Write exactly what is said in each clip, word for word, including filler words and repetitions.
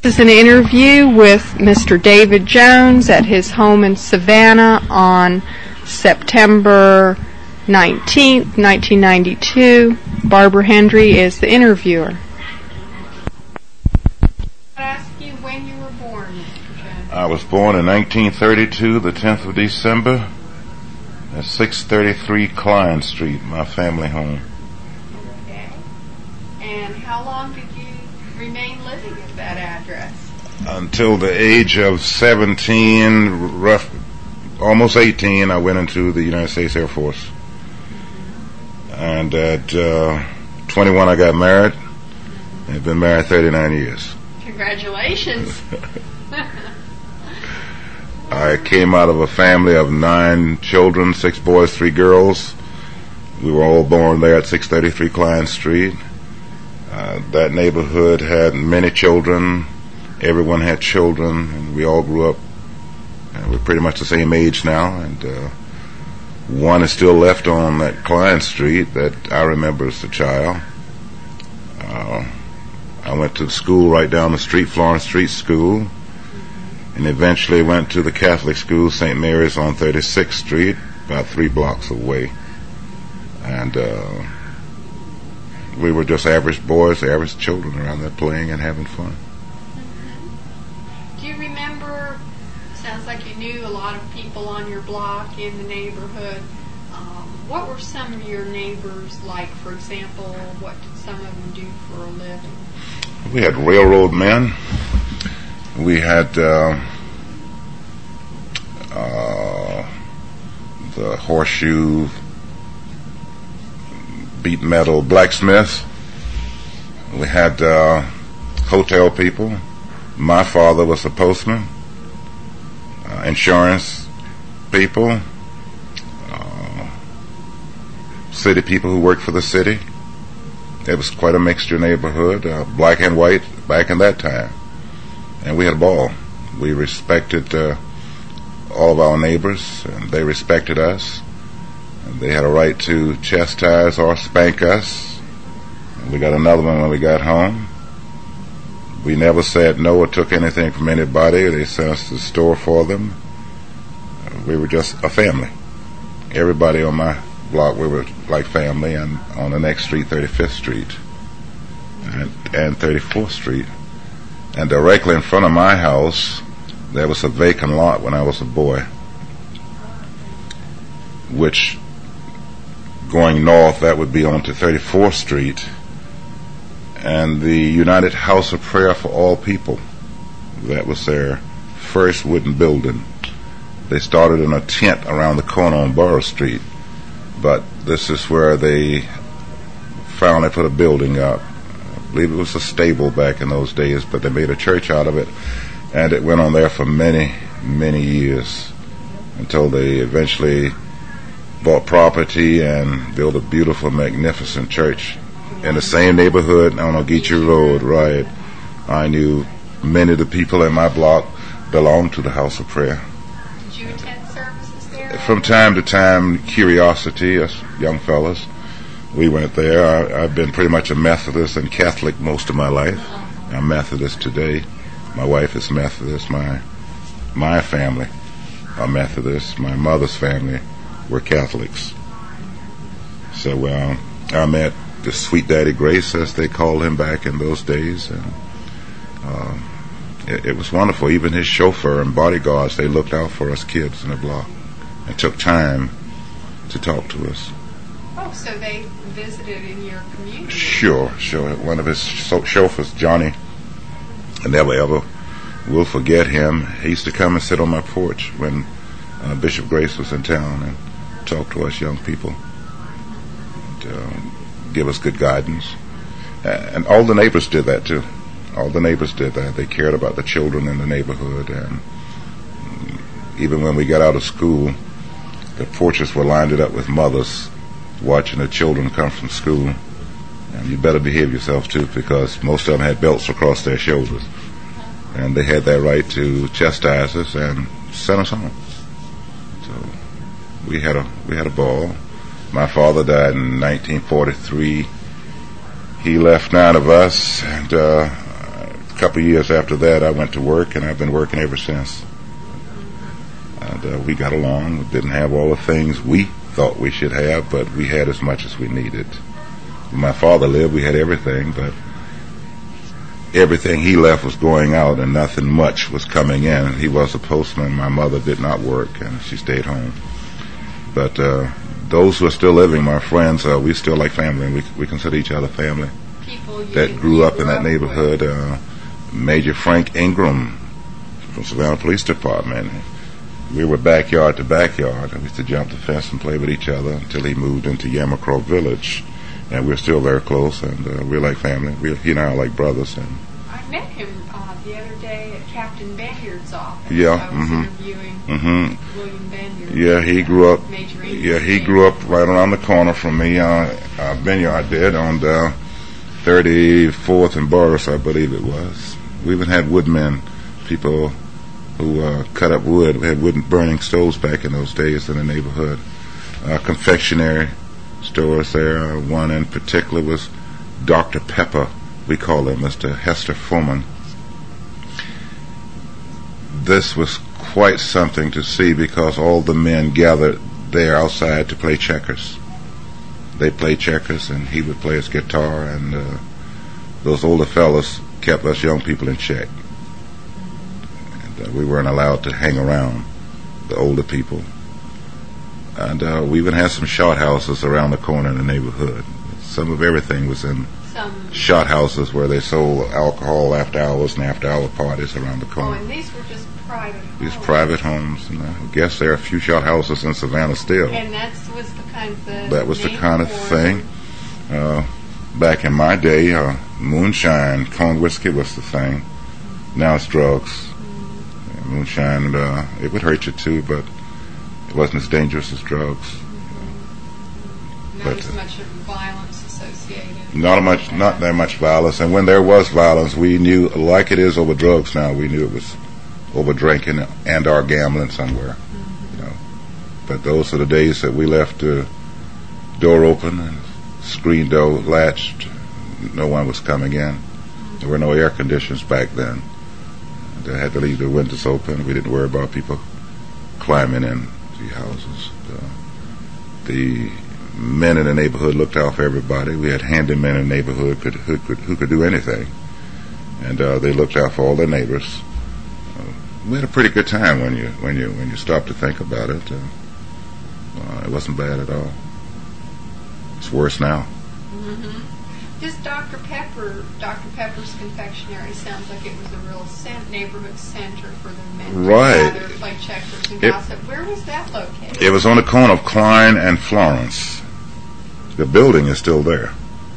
This is an interview with Mister David Jones at his home in Savannah on September nineteenth, nineteen ninety-two. Barbara Hendry is the interviewer. I ask you when you were born, Mister Jones. I was born in nineteen thirty-two, the tenth of December, at six thirty-three Klein Street, my family home. Okay. And how long did you remain living at that address? Until the age of seventeen, rough, almost eighteen, I went into the United States Air Force. And at uh, twenty-one, I got married. I've been married thirty-nine years. Congratulations. I came out of a family of nine children, six boys, three girls. We were all born there at six thirty-three Klein Street. Uh, that neighborhood had many children. Everyone had children, and we all grew up. Uh, we're pretty much the same age now, and uh, one is still left on that Klein Street that I remember as a child. Uh, I went to school right down the street, Florence Street School, and eventually went to the Catholic school, Saint Mary's on thirty-sixth Street, about three blocks away. And uh, we were just average boys, average children around there playing and having fun. Do you remember, sounds like you knew a lot of people on your block in the neighborhood. Um, what were some of your neighbors like, for example? What did some of them do for a living? We had railroad men. We had uh, uh, the horseshoe, beat metal blacksmiths. We had uh, hotel people. My father was a postman. Uh, insurance people. Uh, city people who worked for the city. It was quite a mixture neighborhood, uh, black and white back in that time. And we had a ball. We respected uh, all of our neighbors, and they respected us. And they had a right to chastise or spank us. And we got another one when we got home. We never said no or took anything from anybody. They sent us to the store for them. Uh, we were just a family. Everybody on my block, we were like family, and on the next street, thirty-fifth Street and, and thirty-fourth Street. And directly in front of my house, there was a vacant lot when I was a boy, which, going north, that would be onto thirty-fourth Street, and the United House of Prayer for All People. That was their first wooden building. They started in a tent around the corner on Borough Street, but this is where they finally put a building up. I believe it was a stable back in those days, but they made a church out of it, and it went on there for many, many years until they eventually bought property and built a beautiful, magnificent church in the same neighborhood on Ogeechee Road. Right. I knew many of the people in my block belonged to the House of Prayer. Did you attend services there? From time to time, curiosity, us young fellas, we went there. I, I've been pretty much a Methodist and Catholic most of my life. I'm Methodist today. My wife is Methodist. My my family are Methodist. My mother's family were Catholics. So uh, I met the Sweet Daddy Grace, as they called him back in those days, and uh, it, it was wonderful. Even his chauffeur and bodyguards, they looked out for us kids in the block and took time to talk to us. Oh, so they visited in your community? Sure, sure. One of his chauffeurs, Johnny, I never ever will forget him. He used to come and sit on my porch when uh, Bishop Grace was in town and talk to us young people, and uh, give us good guidance. Uh, and all the neighbors did that too. All the neighbors did that. They cared about the children in the neighborhood, and even when we got out of school, the porches were lined up with mothers watching the children come from school. And you better behave yourself too, because most of them had belts across their shoulders, and they had that right to chastise us and send us home. So we had a we had a ball. My father died in nineteen forty-three. He left nine of us, and uh, a couple of years after that, I went to work, and I've been working ever since. And uh, we got along. We didn't have all the things we thought we should have, but we had as much as we needed. When my father lived, we had everything, but everything he left was going out, and nothing much was coming in. He was a postman. My mother did not work, and she stayed home. But uh, those who are still living, my friends, uh, we still like family, and we, we consider each other family. People you that grew up in that up neighborhood. Uh, Major Frank Ingram from Savannah Police Department. We were backyard to backyard, and we used to jump the fence and play with each other until he moved into Yamacraw Village. And we're still very close, and uh, we're like family. We, he and I are like brothers. And I met him uh, the other day at Captain Banyard's office. Yeah, I was mm-hmm. interviewing mm-hmm. William Banyard. Yeah, he grew up. Major Yeah, he grew up right around the corner from me. Uh, uh, Banyard did on the thirty-fourth and Boris, I believe it was. We even had woodmen, people who uh, cut up wood. We had wood burning stoves back in those days in the neighborhood. Uh, confectionery stores there. One in particular was Doctor Pepper, we call him, Mister Hester Fullman. This was quite something to see because all the men gathered there outside to play checkers. They played checkers, and he would play his guitar, and uh, those older fellas kept us young people in check. And uh, we weren't allowed to hang around the older people. And uh, we even had some shot houses around the corner in the neighborhood. Some of everything was in some shot houses where they sold alcohol after hours and after hour parties around the Oh, corner. and these were just private homes. These private homes. And I guess there are a few shot houses in Savannah still. And that was the kind of the That was the name kind of for thing. Uh, back in my day, uh, moonshine, corn whiskey was the thing. Now it's drugs. Mm-hmm. Yeah, moonshine, uh, it would hurt you too, but it wasn't as dangerous as drugs. Mm-hmm. Not but, as uh, much of violence associated. Not much, not that much violence. And when there was violence, we knew, like it is over drugs now, we knew it was over drinking and or gambling somewhere. Mm-hmm. You know. But those are the days that we left the door open and screen door latched. No one was coming in. There were no air conditioners back then. They had to leave the windows open. We didn't worry about people climbing in the houses. Uh, the men in the neighborhood looked out for everybody. We had handymen in the neighborhood could, who could who could do anything, and uh, they looked out for all their neighbors. Uh, we had a pretty good time when you when you when you stop to think about it. Uh, uh, it wasn't bad at all. It's worse now. Mm-hmm. This Doctor Pepper, Doctor Pepper's Confectionery sounds like it was a real cent- neighborhood center for the men Right. to gather, play checkers and It- gossip. Where was that located? It was on the corner of Klein and Florence. The building is still there.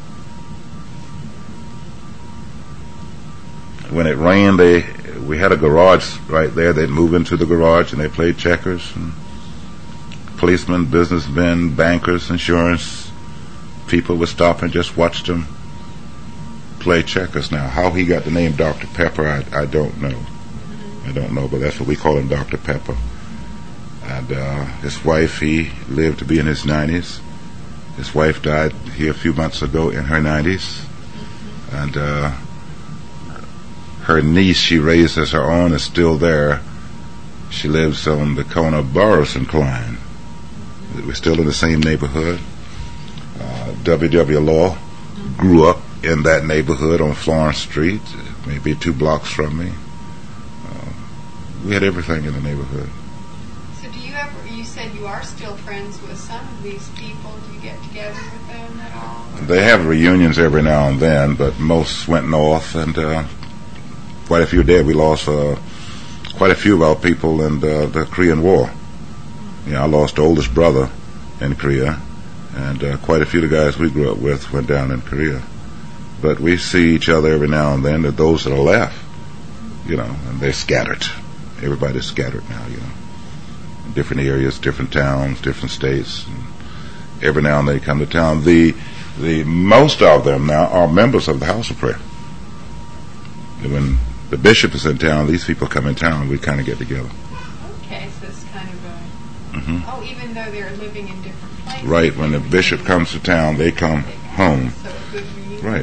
When it rained, they we had a garage right there. They'd move into the garage and they played checkers. And policemen, businessmen, bankers, insurance people would stop and just watch them play checkers. Now, how he got the name Doctor Pepper, I, I don't know. I don't know, but that's what we call him, Doctor Pepper. And uh, his wife, he lived to be in his nineties. His wife died here a few months ago in her nineties. And uh, her niece she raised as her own is still there. She lives on the corner of Boris and Klein. We're still in the same neighborhood. Uh, W W. Law grew up in that neighborhood on Florence Street, maybe two blocks from me. Uh, we had everything in the neighborhood. So do you ever, you said you are still friends with some of these people. Do you get together with them at all? They have reunions every now and then, but most went north, and uh, quite a few dead. We lost uh, quite a few of our people in the, the Korean War. You know, I lost the oldest brother in Korea, and uh, quite a few of the guys we grew up with went down in Korea. But we see each other every now and then, that those that are left, you know, and they're scattered. Everybody's scattered now, you know. In different areas, different towns, different states. And every now and then they come to town. The the most of them now are members of the House of Prayer. And when the bishop is in town, these people come in town, we kind of get together. Okay, so it's kind of a, Mm-hmm. oh, even though they're living in different places. Right, when the bishop comes to town, they come home. So a good reunion Right. time.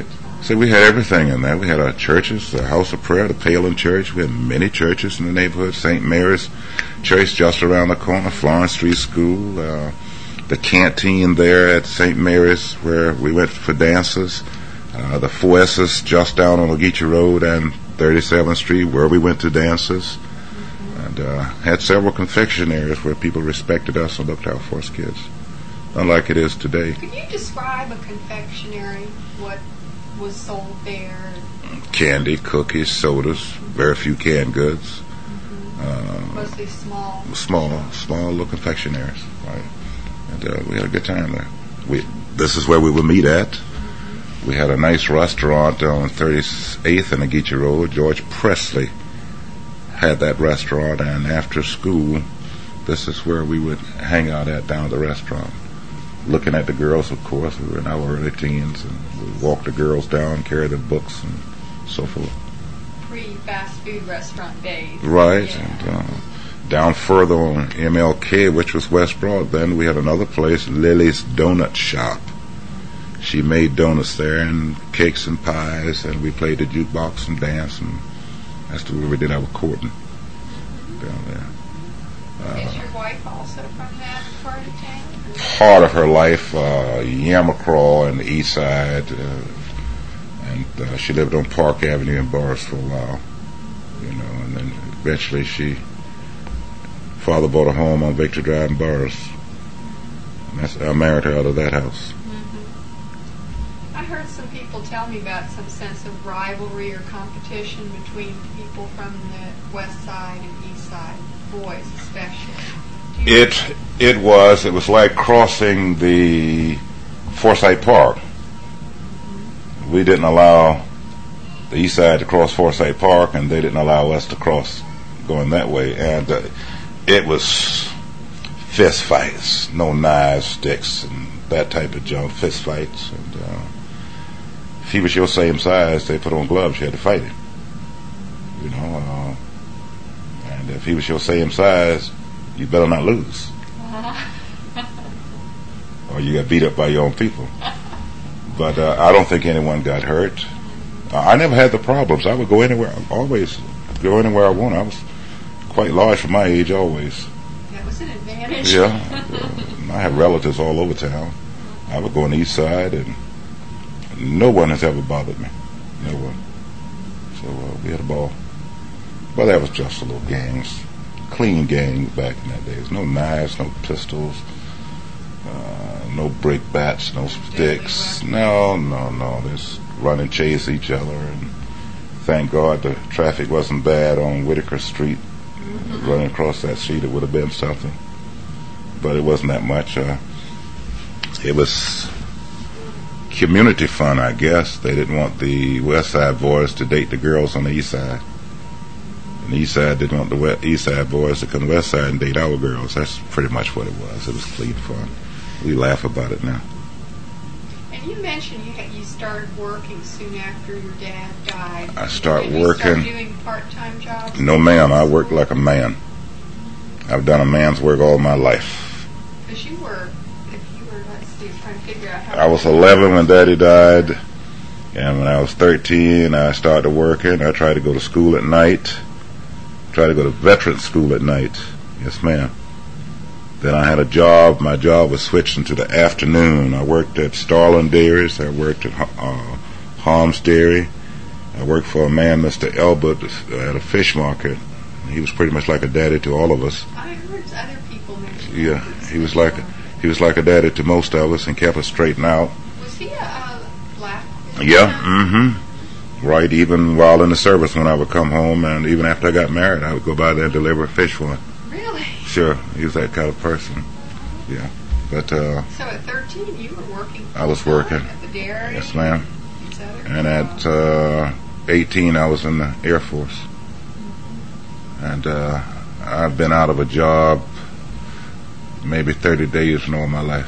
So we had everything in there. We had our churches, the House of Prayer, the Palin Church. We had many churches in the neighborhood. Saint Mary's Church just around the corner, Florence Street School, uh, the canteen there at Saint Mary's where we went for dances, uh, the Four S's just down on Ogeechee Road and thirty-seventh Street where we went to dances, and uh, had several confectionaries where people respected us and looked out for us kids, unlike it is today. Could you describe a confectionery? What was sold there? Candy, cookies, sodas, very few canned goods. Mm-hmm. Uh, Mostly small. Small, small little confectionaries, right? And uh, we had a good time there. We this is where we would meet at. Mm-hmm. We had a nice restaurant on thirty-eighth and Ogeechee Road. George Presley had that restaurant, and after school, this is where we would hang out at down at the restaurant. Looking at the girls, of course. We were in our early teens, and we'd walk the girls down, carry the books, and so forth. Pre-fast food restaurant days. Right, Yeah. and uh, down further on M L K, which was West Broad, then we had another place, Lily's Donut Shop. She made donuts there, and cakes and pies, and we played the jukebox and danced, and that's where we did our courting down there. Uh, Is your wife also from that part of town? Part of her life, uh, Yamacraw and the east side, uh, and uh, she lived on Park Avenue in Burris for a while, you know, and then eventually she, father bought a home on Victor Drive in Burris, and that's, I married her out of that house. Mm-hmm. I heard some people tell me about some sense of rivalry or competition between people from the west side and east side, boys especially. It it was it was like crossing the Forsyth Park. We didn't allow the east side to cross Forsyth Park, and they didn't allow us to cross going that way. And uh, it was fist fights, no knives, sticks, and that type of junk. Fist fights. And uh, if he was your same size, they put on gloves. You had to fight him. You know. Uh, and if he was your same size, you better not lose. Or you got beat up by your own people. But uh, I don't think anyone got hurt. Uh, I never had the problems. I would go anywhere, always go anywhere I wanted. I was quite large for my age, always. That was an advantage. Yeah. uh, I have relatives all over town. I would go on the east side, and no one has ever bothered me. No one. So uh, we had a ball. But that was just a little gangs. Clean gang back in that days. No knives, no pistols, uh, no brick bats, no sticks. No, no, no. Just run and chase each other. And thank God the traffic wasn't bad on Whitaker Street. Mm-hmm. Running across that street, it would have been something. But it wasn't that much. Uh, it was community fun, I guess. They didn't want the West Side boys to date the girls on the East Side. And the East Side didn't want the West, East Side boys to come to the West Side and date our girls. That's pretty much what it was. It was clean fun. We laugh about it now. And you mentioned you had, you started working soon after your dad died. I start Did working. You start doing part-time jobs? No, ma'am. I work like a man. I've done a man's work all my life. Because you were, if you were, let's see, I'm trying to figure out how. I was eleven when Daddy died, and when I was thirteen, I started working. I tried to go to school at night. Tried to go to veteran school at night. Yes, ma'am. Then I had a job. My job was switching to the afternoon. I worked at Starland Dairies. I worked at uh, Holmes Dairy. I worked for a man, Mister Elbert, at a fish market. He was pretty much like a daddy to all of us. I heard other people mention. Yeah, he was like he was like a daddy to most of us and kept us straightened out. Was he a uh, black? Yeah, mm-hmm. Right, even while in the service, when I would come home, and even after I got married, I would go by there and deliver fish for him. Really? Sure, he was that kind of person. Yeah, but uh, so at thirteen, you were working. I was working. At the dairy. Yes, ma'am. These other And at uh, eighteen, I was in the Air Force, and uh, I've been out of a job maybe thirty days in all my life.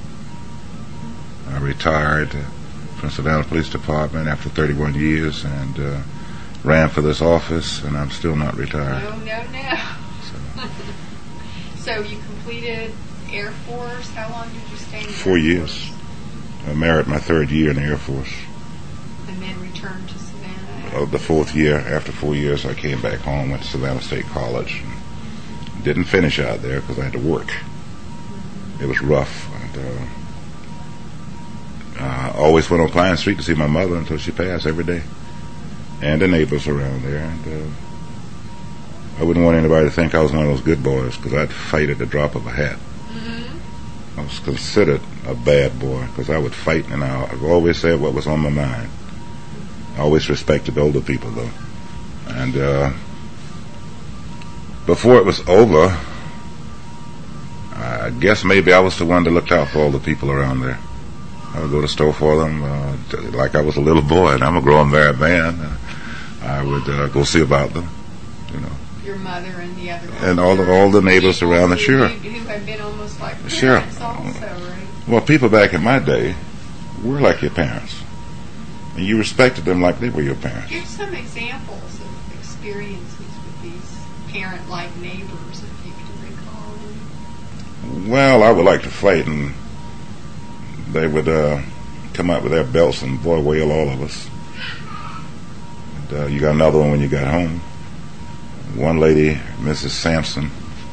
I retired from Savannah Police Department after thirty-one years, and uh, ran for this office, and I'm still not retired. No, no, no. So, so you completed Air Force. How long did you stay in the Four Air years. Force? I married my third year in the Air Force. And then returned to Savannah? Uh, the fourth year, after four years, I came back home, went to Savannah State College. And didn't finish out there because I had to work. Mm-hmm. It was rough. And, uh, I always went on Klein Street to see my mother until she passed every day. And the neighbors around there. And uh, I wouldn't want anybody to think I was one of those good boys, because I'd fight at the drop of a hat. Mm-hmm. I was considered a bad boy because I would fight, and I, I've always said what was on my mind. I always respected older people, though. And uh, before it was over, I guess maybe I was the one that looked out for all the people around there. I would go to the store for them uh, like I was a little boy, and I'm a grown married man. Uh, I would uh, go see about them, you know. Your mother and the other and all the all the neighbors around the sure. Who had been almost like parents sure. also, right? Well, people back in my day were like your parents, and you respected them like they were your parents. Give some examples of experiences with these parent-like neighbors, if you can recall them. Well, I would like to fight, and they would uh, come out with their belts and boy wail all of us. And, uh, you got another one when you got home. One lady, Missus Sampson,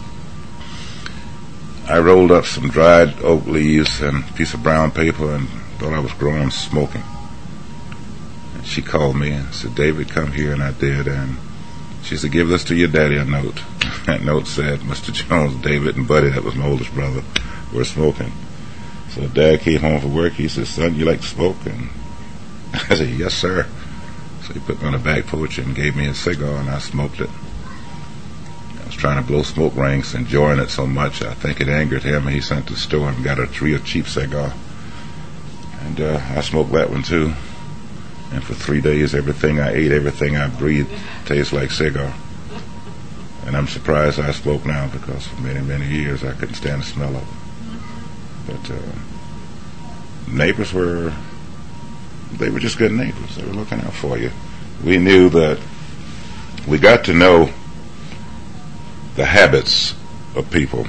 I rolled up some dried oak leaves and a piece of brown paper and thought I was growing smoking. And she called me and said, "David, come here," and I did. And she said, "Give this to your daddy a note." That note said, "Mister Jones, David, and Buddy," that was my oldest brother, were smoking. So Dad came home from work. He said, "Son, you like to smoke?" And I said, "Yes, sir." So he put me on the back porch and gave me a cigar, and I smoked it. I was trying to blow smoke rings, enjoying it so much. I think it angered him, and he sent to the store and got a real cheap cigar. And uh, I smoked that one, too. And for three days, everything I ate, everything I breathed, tastes like cigar. And I'm surprised I smoke now, because for many, many years I couldn't stand the smell of it. But uh, neighbors were, they were just good neighbors. They were looking out for you. We knew that, we got to know the habits of people.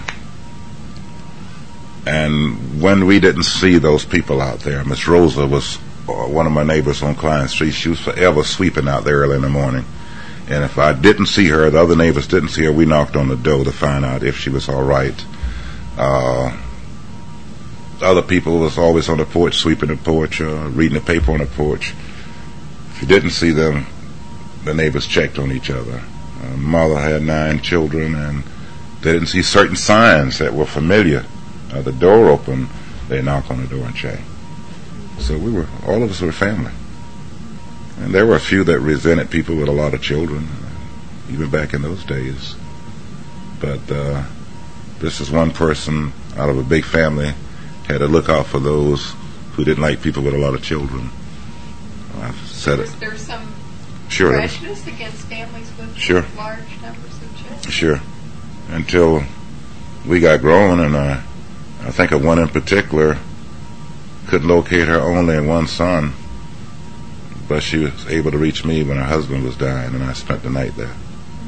And when we didn't see those people out there, Miss Rosa was uh, one of my neighbors on Klein Street. She was forever sweeping out there early in the morning. And if I didn't see her, the other neighbors didn't see her, we knocked on the door to find out if she was all right. Uh, other people was always on the porch, sweeping the porch, uh, reading the paper on the porch. If you didn't see them, the neighbors checked on each other. Uh, mother had nine children, and they didn't see certain signs that were familiar. Uh, the door opened, they knock on the door and check. So we were, all of us were family. And there were a few that resented people with a lot of children, even back in those days. But uh, this is one person out of a big family had to look out for those who didn't like people with a lot of children. I've said it. Was there some sure, prejudice against families with sure. large numbers of children? Sure. Until we got grown, and uh, I think of one in particular, could locate her only one son, but she was able to reach me when her husband was dying, and I spent the night there.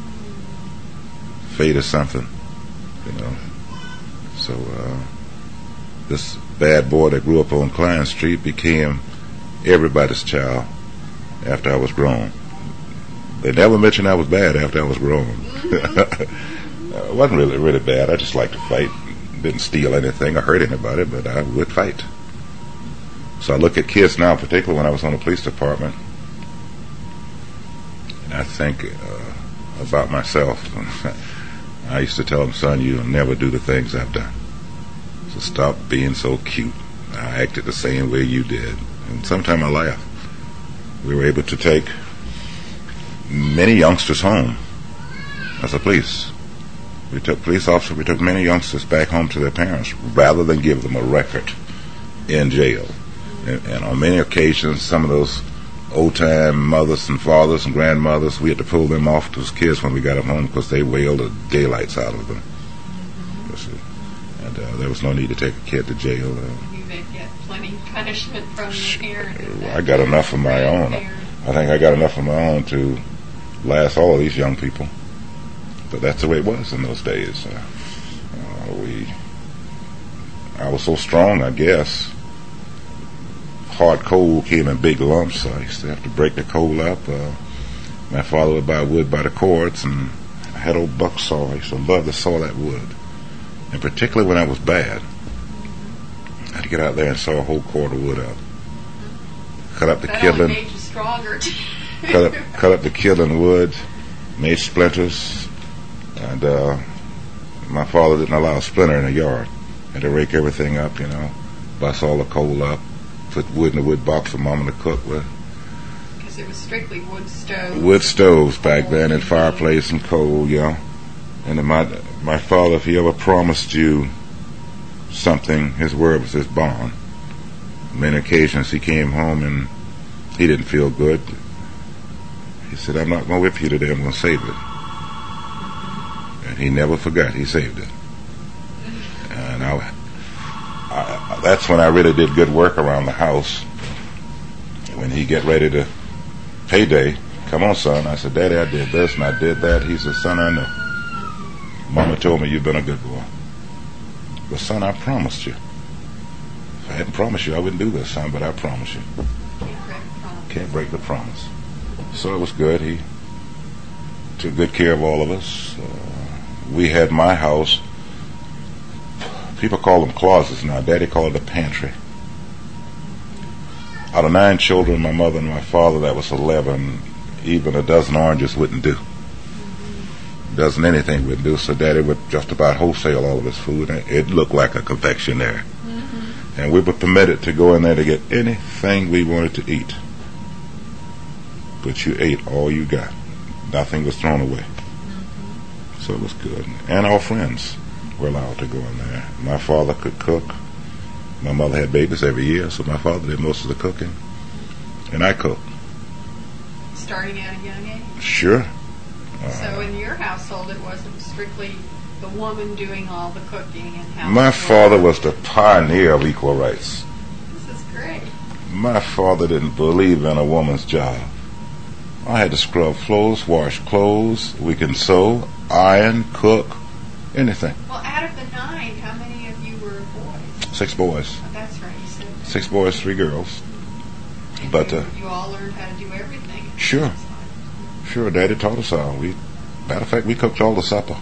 Fate is something, you know. So uh, this bad boy that grew up on Klein Street became everybody's child after I was grown. They never mentioned I was bad after I was grown. Mm-hmm. It wasn't really, really bad. I just liked to fight. Didn't steal anything or hurt anybody, but I would fight. So I look at kids now, particularly when I was on the police department, and I think uh, about myself. I used to tell them, "Son, you'll never do the things I've done. So stop being so cute. I acted the same way you did." And sometimes I laugh. We were able to take many youngsters home as a police. We took police officers, we took many youngsters back home to their parents rather than give them a record in jail. And, and on many occasions, some of those old-time mothers and fathers and grandmothers, we had to pull them off those kids when we got them home because they wailed the daylights out of them. And uh, there was no need to take a kid to jail. Uh, you they'd get plenty of punishment from the parent. I got enough of my own. I think I got enough of my own to last all of these young people. But that's the way it was in those days. Uh, uh, we, I was so strong, I guess. hard coal came in big lumps, so I used to have to break the coal up. Uh, my father would buy wood by the cords, and I had old buck saw. I used to love to saw that wood, and particularly when I was bad, I had to get out there and saw a whole cord of wood up. Cut up the that kindling. That only made you stronger. cut up, cut up the kindling wood, made splinters, and uh, my father didn't allow a splinter in the yard. Had to rake everything up, you know, bust all the coal up, put wood in the wood box for Mama to cook with. Because it was strictly wood stoves. Wood stoves back then, and fireplace and coal, you know. And then my my father, if he ever promised you something, his word was his bond. Many occasions he came home and he didn't feel good. He said, I'm not going to whip you today, I'm going to save it. And he never forgot, he saved it. And I, I, that's when I really did good work around the house. When he get ready to payday, come on, son. I said, Daddy, I did this and I did that. He said, son, I know. Mama told me you've been a good boy. But son, I promised you. If I hadn't promised you, I wouldn't do this, son, but I promise you. Can't break the promise. So it was good. He took good care of all of us. Uh, we had my house. People call them closets now. Daddy called it a pantry. Out of nine children, my mother and my father, that was eleven. Even a dozen oranges wouldn't do. A dozen anything wouldn't do. So Daddy would just about wholesale all of his food. And it looked like a confectionery. Mm-hmm. And we were permitted to go in there to get anything we wanted to eat. But you ate all you got. Nothing was thrown away. Mm-hmm. So it was good. And our friends were allowed to go in there. My father could cook. My mother had babies every year, so my father did most of the cooking. And I cooked. Starting at a young age? Sure. Uh, so in your household, it wasn't strictly the woman doing all the cooking and housework? My father was the pioneer of equal rights. This is great. My father didn't believe in a woman's job. I had to scrub floors, wash clothes. We can sew, iron, cook, anything. Well, out of the nine, how many of you were boys? Six boys. Oh, that's right, you said that. Six boys, three girls. And but you, uh, you all learned how to do everything. Sure. Sure, Daddy taught us all. We, matter of fact, we cooked all the supper.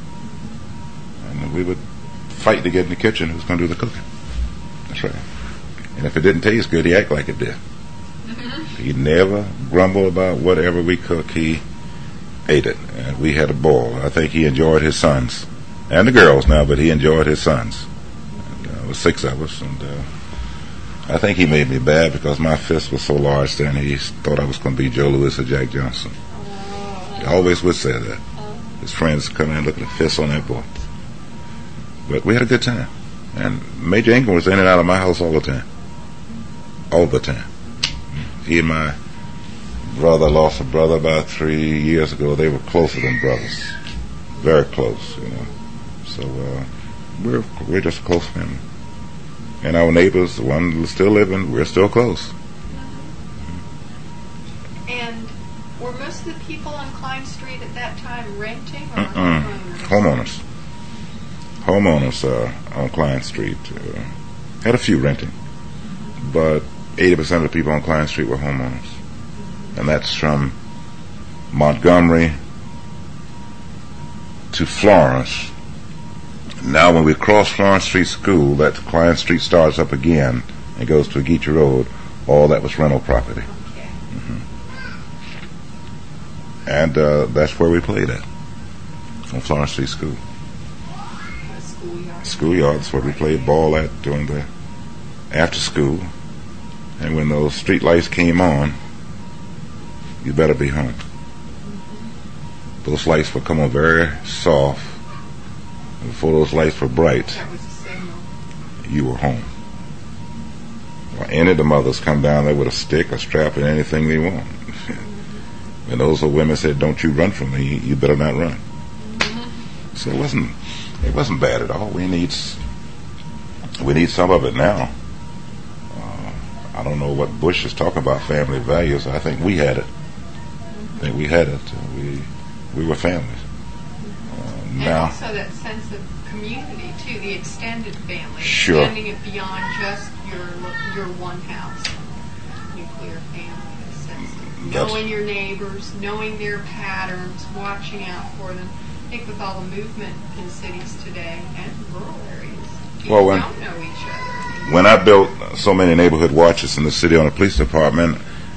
And we would fight to get in the kitchen who's going to do the cooking. That's right. And if it didn't taste good, he acted like it did. He never grumbled about whatever we cooked. He ate it, and we had a ball. I think he enjoyed his sons and the girls now, but he enjoyed his sons. And, uh, there was six of us, and uh, I think he made me bad because my fist was so large then. He thought I was going to be Joe Louis or Jack Johnson. He always would say that. His friends come in and look at the fists on that boy. But we had a good time, and Major Ingram was in and out of my house all the time, all the time. He and my brother lost a brother about three years ago. They were closer than brothers, very close, you know. So uh, we're we're just a close family. And our neighbors, the one who's still living, we're still close. And were most of the people on Klein Street at that time renting or Mm-mm. homeowners? Homeowners, homeowners uh, on Klein Street uh, had a few renting, but eighty percent of the people on Klein Street were homeowners. And that's from Montgomery to Florence. Now when we cross Florence Street School, that Klein Street starts up again and goes to Ageechi Road. All that was rental property. Okay. Mm-hmm. And uh, that's where we played at, on Florence Street School. The schoolyard. Schoolyard, that's where we played ball at during the after school. And when those street lights came on, you better be home. Mm-hmm. Those lights would come on very soft. And before those lights were bright, that was a signal. You were home. Well, any of the mothers come down there with a stick, a strap, and anything they want. Mm-hmm. And those old women said, "Don't you run from me. You better not run." Mm-hmm. So it wasn't, it wasn't bad at all. We need, we need some of it now. I don't know what Bush is talking about, family values. I think we had it. I think we had it. We we were families. Uh, and now, also that sense of community, too, the extended family. Sure. Extending it beyond just your your one house. nuclear family system. That's- Knowing your neighbors, knowing their patterns, watching out for them. I think with all the movement in cities today and rural areas, you Well, when- don't know each other. When I built so many neighborhood watches in the city on the police department,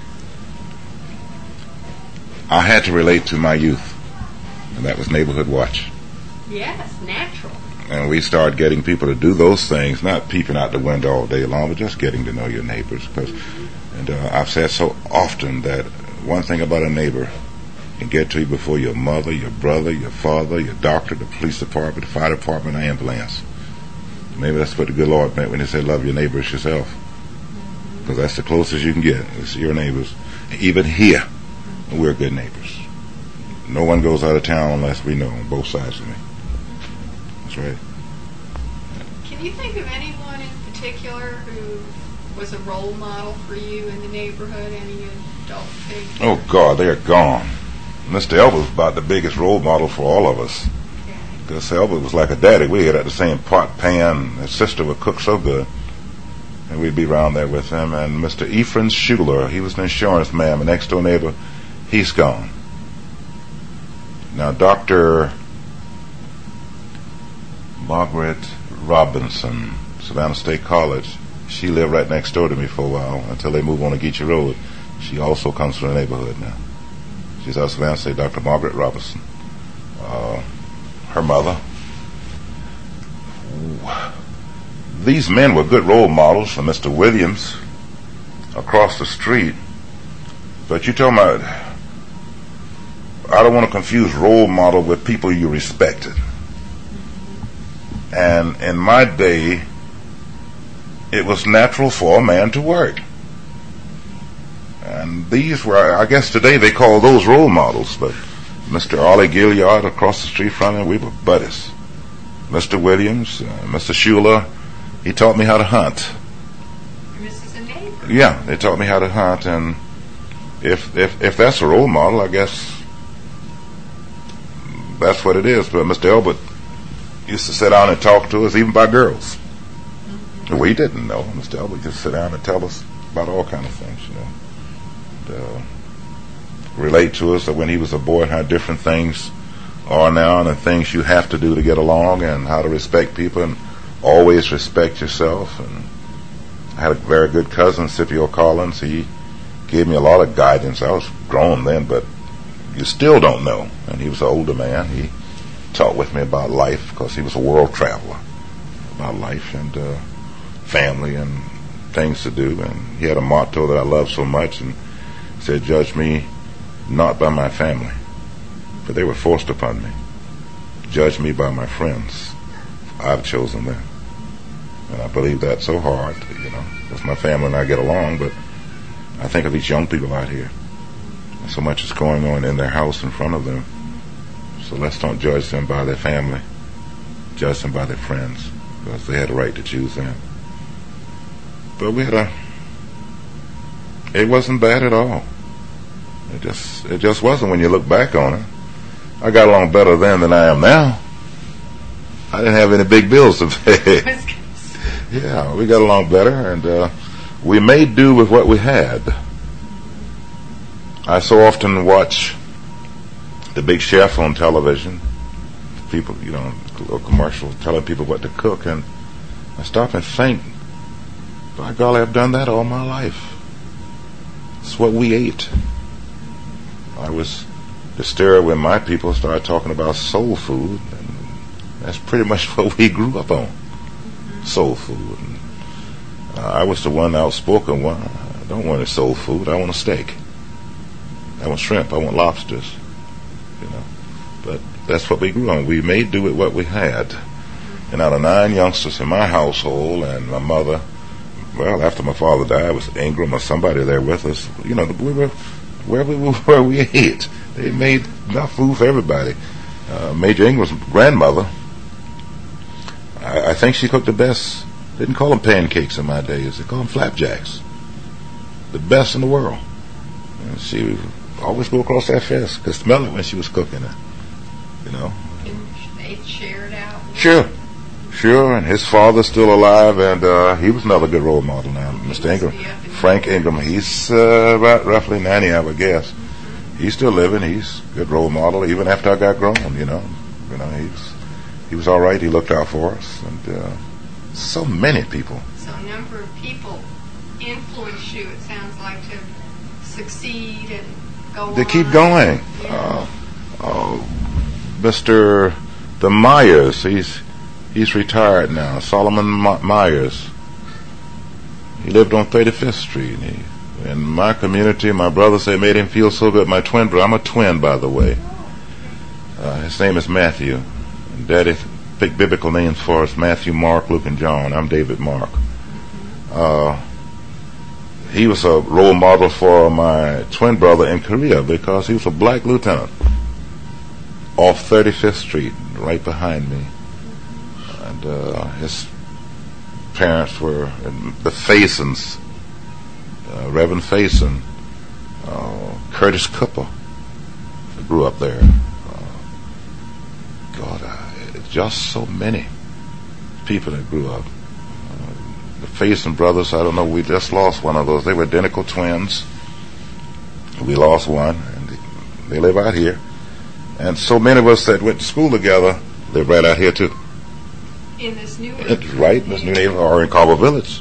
I had to relate to my youth, and that was neighborhood watch. Yes, natural. And we started getting people to do those things, not peeping out the window all day long, but just getting to know your neighbors. Cause, and uh, I've said so often that one thing about a neighbor can get to you before your mother, your brother, your father, your doctor, the police department, the fire department, the ambulance. Maybe that's what the good Lord meant when he said, love your neighbor as yourself. Because that's the closest you can get. It's your neighbors. Even here, we're good neighbors. No one goes out of town unless we know on both sides of me. That's right. Can you think of anyone in particular who was a role model for you in the neighborhood, any adult figure? Oh, God, they're gone. Mister Elbert was about the biggest role model for all of us. Because Elbert was like a daddy. We had at the same pot pan. His sister would cook so good. And we'd be around there with him. And Mister Ephraim Schuler, he was an insurance man, my next door neighbor. He's gone. Now, Doctor Margaret Robinson, Savannah State College, she lived right next door to me for a while until they moved on to Geechee Road. She also comes from the neighborhood now. She's out of Savannah State, Doctor Margaret Robinson. Uh, her mother. These men were good role models for Mister Williams across the street. But you talking about, I don't want to confuse role model with people you respected. And in my day, it was natural for a man to work. And these were, I guess today they call those role models, but Mister Ollie Gilliard across the street from me, we were buddies. Mister Williams, uh, Mister Schuler, he taught me how to hunt. Missus a neighbor. Yeah, they taught me how to hunt, and if if if that's a role model, I guess that's what it is. But Mister Elbert used to sit down and talk to us, even by girls. Mm-hmm. We didn't know. Mister Elbert just sit down and tell us about all kind of things, you know. And, uh, relate to us that when he was a boy and how different things are now and the things you have to do to get along and how to respect people and always respect yourself. And I had a very good cousin, Scipio Collins. He gave me a lot of guidance. I was grown then, but you still don't know. And he was an older man. He talked with me about life because he was a world traveler, about life and uh, family and things to do. And he had a motto that I love so much, and said, judge me not by my family, for they were forced upon me. Judge me by my friends. I've chosen them. And I believe that so hard, you know, with my family and I get along, but I think of these young people out here. And so much is going on in their house in front of them. So let's don't judge them by their family. Judge them by their friends, because they had a right to choose them. But we had a, it wasn't bad at all. It just it just wasn't when you look back on it. I got along better then than I am now. I didn't have any big bills to pay. Yeah, we got along better, and uh, we made do with what we had. I so often watch The Big Chef on television. People, you know, little commercials telling people what to cook, and I stop and think, by golly, I've done that all my life. It's what we ate. I was disturbed when my people started talking about soul food, and that's pretty much what we grew up on, soul food. And, uh, I was the one outspoken one. I don't want a soul food. I want a steak. I want shrimp. I want lobsters. You know, but that's what we grew on. We made do with what we had. And out of nine youngsters in my household, and my mother, well, after my father died, it was Ingram or somebody there with us. You know, we were wherever we were, we ate. They made enough food for everybody. Uh, Major Ingram's grandmother, I, I think she cooked the best. They didn't call them pancakes in my days. They called them flapjacks. The best in the world. And she would always go across that fence, could smell it when she was cooking it. You know. And they shared out. Sure. Sure, and his father's still alive, and uh, he was another good role model now, Mister Ingram. Frank Ingram, he's uh, about roughly ninety, I would guess. He's still living. He's a good role model, even after I got grown, you know. You know, he was, he was all right. He looked out for us. And uh, so many people. So a number of people influence you, it sounds like, to succeed and go They on. keep going. Yeah. Uh, uh, Mister The Myers, he's he's retired now. Solomon Myers. He lived on thirty-fifth Street. He, in my community, my brother said it made him feel so good. My twin brother, I'm a twin, by the way. Uh, his name is Matthew. And Daddy picked biblical names for us: Matthew, Mark, Luke, and John. I'm David Mark. Uh, he was a role model for my twin brother in Korea because he was a black lieutenant off thirty-fifth Street, right behind me. And uh, his parents were the Fasons, uh, Reverend Fason, uh, Curtis Cooper, grew up there. Uh, God, uh, it's just so many people that grew up. Uh, the Fason brothers, I don't know, we just lost one of those. They were identical twins. We lost one, and they, they live out here. And so many of us that went to school together live right out here too. In this new It's right in this new neighborhood, or in Carver Village.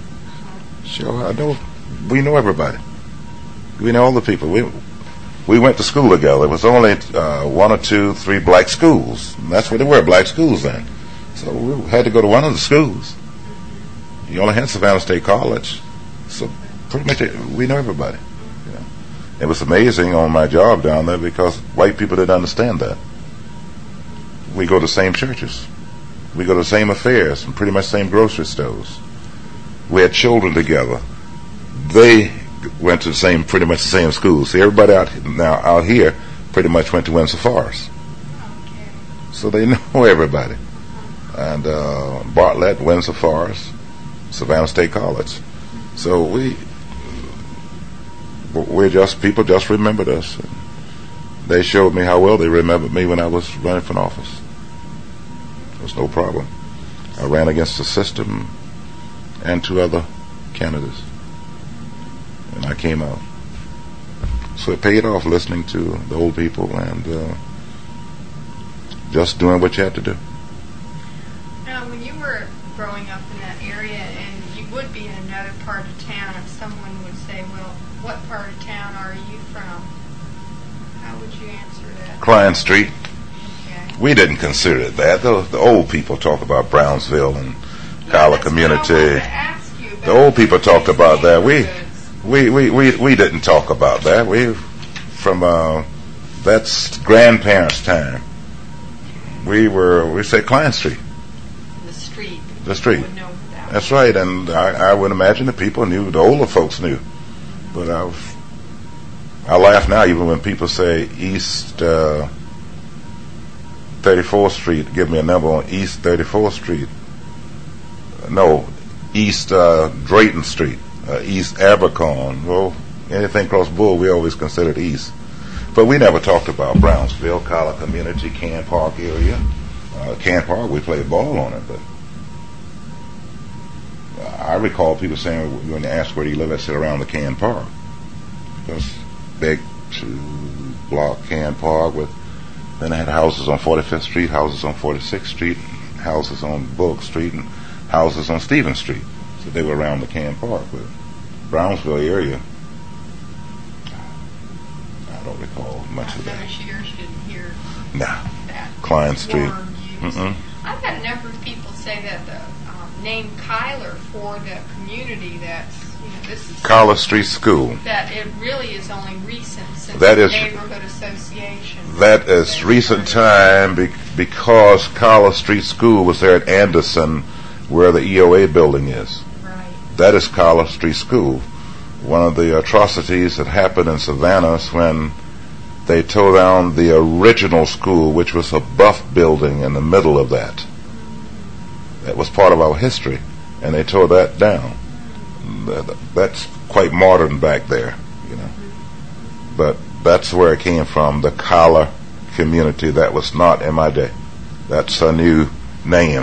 Sure, I know. We know everybody. We know all the people. We we went to school together. It was only uh, one or two, three black schools. And that's what they were, black schools then. So we had to go to one of the schools. You only had Savannah State College, so pretty much it, we know everybody. You know. It was amazing on my job down there because white people didn't understand that. We go to the same churches. We go to the same affairs and pretty much the same grocery stores. We had children together. They went to the same, pretty much the same schools. See, everybody out now out here pretty much went to Windsor Forest. So they know everybody. And uh, Bartlett, Windsor Forest, Savannah State College. So we, we're just, people just remembered us. And they showed me how well they remembered me when I was running for office. There was no problem. I ran against the system and two other candidates. And I came out. So it paid off listening to the old people and uh, just doing what you had to do. Now, when you were growing up in that area and you would be in another part of town, if someone would say, well, what part of town are you from? How would you answer that? Client Street. Okay. We didn't consider it that. The, the old people talk about Brownsville and Kyler Yeah, community. what I wanted to ask you about. The old people talked about that. We we, we, we we didn't talk about that. We from uh, that's grandparents' time. We were we said Client Street. The street. The street. Would know that. That's right, and I, I would imagine the people knew. The older folks knew, but I I laugh now even when people say East uh, thirty-fourth Street. Give me a number on East thirty-fourth Street. No, East uh, Drayton Street, uh, East Abercorn. Well, anything across Bull, we always considered East. But we never talked about Brownsville, Kyler Community, Can Park area. Uh, Can Park, we played ball on it, but I recall people saying when they asked where do you live, I said around the Can Park. Because big to block Can Park with, then I had houses on forty-fifth Street, houses on forty-sixth Street, houses on Bullock Street, and houses on Stevens Street. So they were around the Can Park. But Brownsville area, I don't recall much of that. Those years didn't hear Nah. that Client Street. word used. Mm-mm. I've had a number of people say that the um, name Kyler for the community that's, you know, this is Kyler Street School. that it really is only recent since That the is- neighborhood association. That is recent time be- because Kyler Street School was there at Anderson where the E O A building is. Right. That is Kyler Street School. One of the atrocities that happened in Savannah is when they tore down the original school, which was a buff building in the middle of that. That was part of our history, and they tore that down. That- That's quite modern back there, you know. But that's where it came from, the Kyler community. That was not in my day. That's a new name.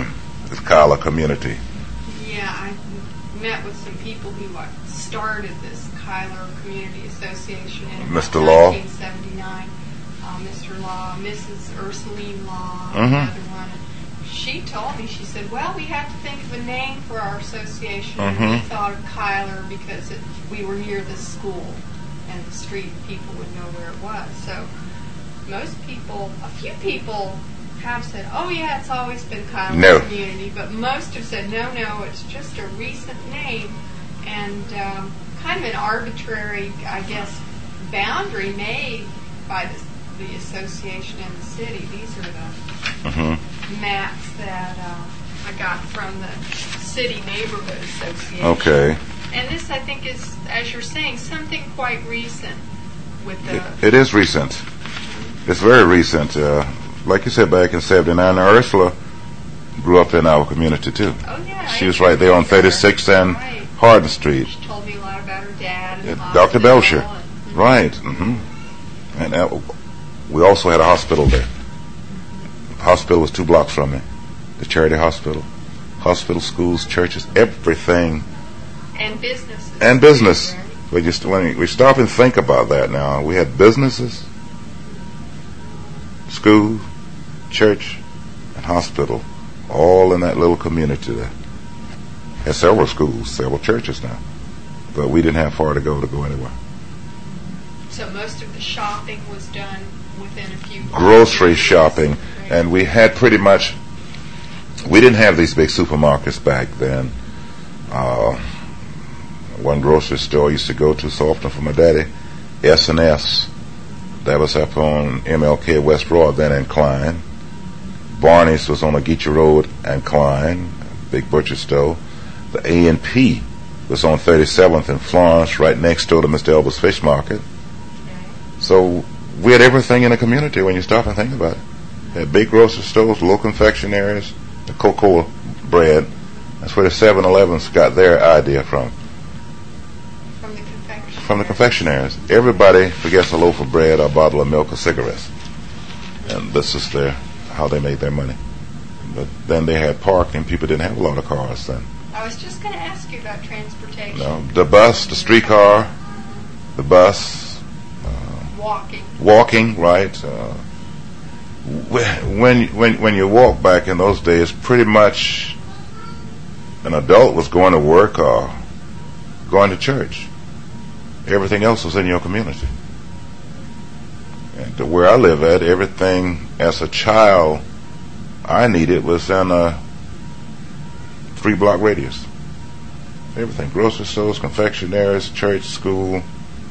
the Kyler community. Yeah, I met with some people who like, started this Kyler Community Association in Mister Law. nineteen seventy-nine. Uh, Mister Law, Missus Ursuline Law, Mm-hmm. another one. She told me, she said, well, we have to think of a name for our association. Mm-hmm. And we thought of Kyler because it, we were near the school and the street, people would know where it was. So most people, a few people have said, oh yeah, it's always been Kyler No. Community, but most have said, no, no, it's just a recent name. And um, kind of an arbitrary, I guess, boundary made by the, the association and the city. These are the Mm-hmm. maps that uh, I got from the City Neighborhood Association. Okay. And this, I think, is, as you're saying, something quite recent with the... It, it is recent. It's very recent. Uh, like you said, back in seventy-nine, now Ursula grew up in our community, too. Oh, yeah. She I was right there on remember her. thirty-sixth and Right. Hardin Street. She told me a lot about her dad and the Uh, Doctor hospital Belcher. and- Right. Mm-hmm. And uh, we also had a hospital there. The hospital was two blocks from me. The charity hospital. Hospital, schools, churches, everything. And businesses. And business. Right. We just when we stop and think about that now, we had businesses, school, church, and hospital, all in that little community there. Had several schools, several churches now, but we didn't have far to go to go anywhere. So most of the shopping was done within a few Grocery blocks. shopping, Right. and we had pretty much. We didn't have these big supermarkets back then. Uh, one grocery store I used to go to so often for my daddy, S and S. That was up on M L K West Broad, then in Klein. Barney's was on Ageechi Road and Klein, big butcher store. The A and P was on thirty-seventh in Florence, right next door to Mister Elba's Fish Market. So we had everything in the community when you stop and think about it. Had big grocery stores, little confectionaries, the cocoa bread. That's where the seven elevens got their idea from. From the confectionery. From the confectionaries. Everybody forgets a loaf of bread or a bottle of milk or cigarettes. And this is their how they made their money. But then they had parking. People didn't have a lot of cars then. I was just going to ask you about transportation. No, the bus, the streetcar, the bus, Walking. walking, right? Uh, when when when you walk back in those days, pretty much an adult was going to work or going to church. Everything else was in your community. And to where I live at, everything as a child I needed was in a three block radius. Everything. Grocery stores, confectionaries, church, school,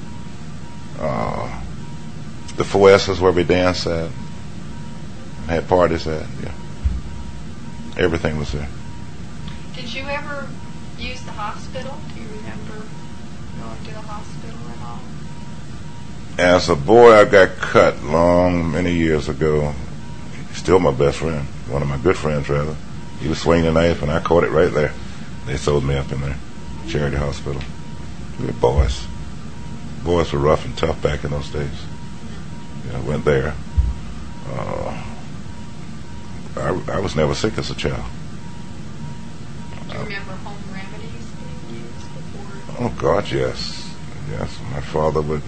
uh, the four S's where we danced at, had parties at, yeah. Everything was there. Did you ever use the hospital? Do you remember going to the hospital at all? As a boy, I got cut long, many years ago. He's still my best friend, one of my good friends, rather. He was swinging a knife, and I caught it right there. They sewed me up in there, charity hospital. We were boys. Boys were rough and tough back in those days. Yeah, I went there. Uh, I, I was never sick as a child. Do you remember home remedies being used before? Oh, God, yes. Yes, my father would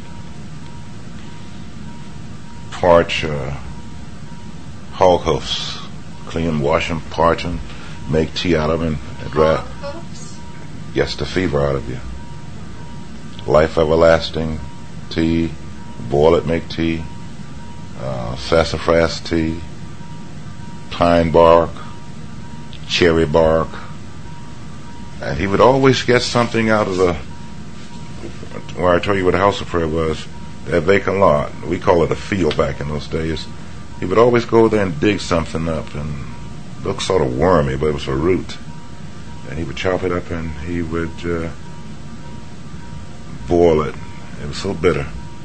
parch uh, hog hoofs, clean, wash them, parch them, make tea out of them, and dry. Hog hoofs? Gets the fever out of you. Life everlasting tea, boil it, make tea, uh, sassafras tea, pine bark, cherry bark, and he would always get something out of the, where I told you where the house of prayer was, that vacant lot. We call it a field back in those days. He would always go there and dig something up, and it looked sort of wormy, but it was a root. And he would chop it up and he would uh, boil it. It was so bitter.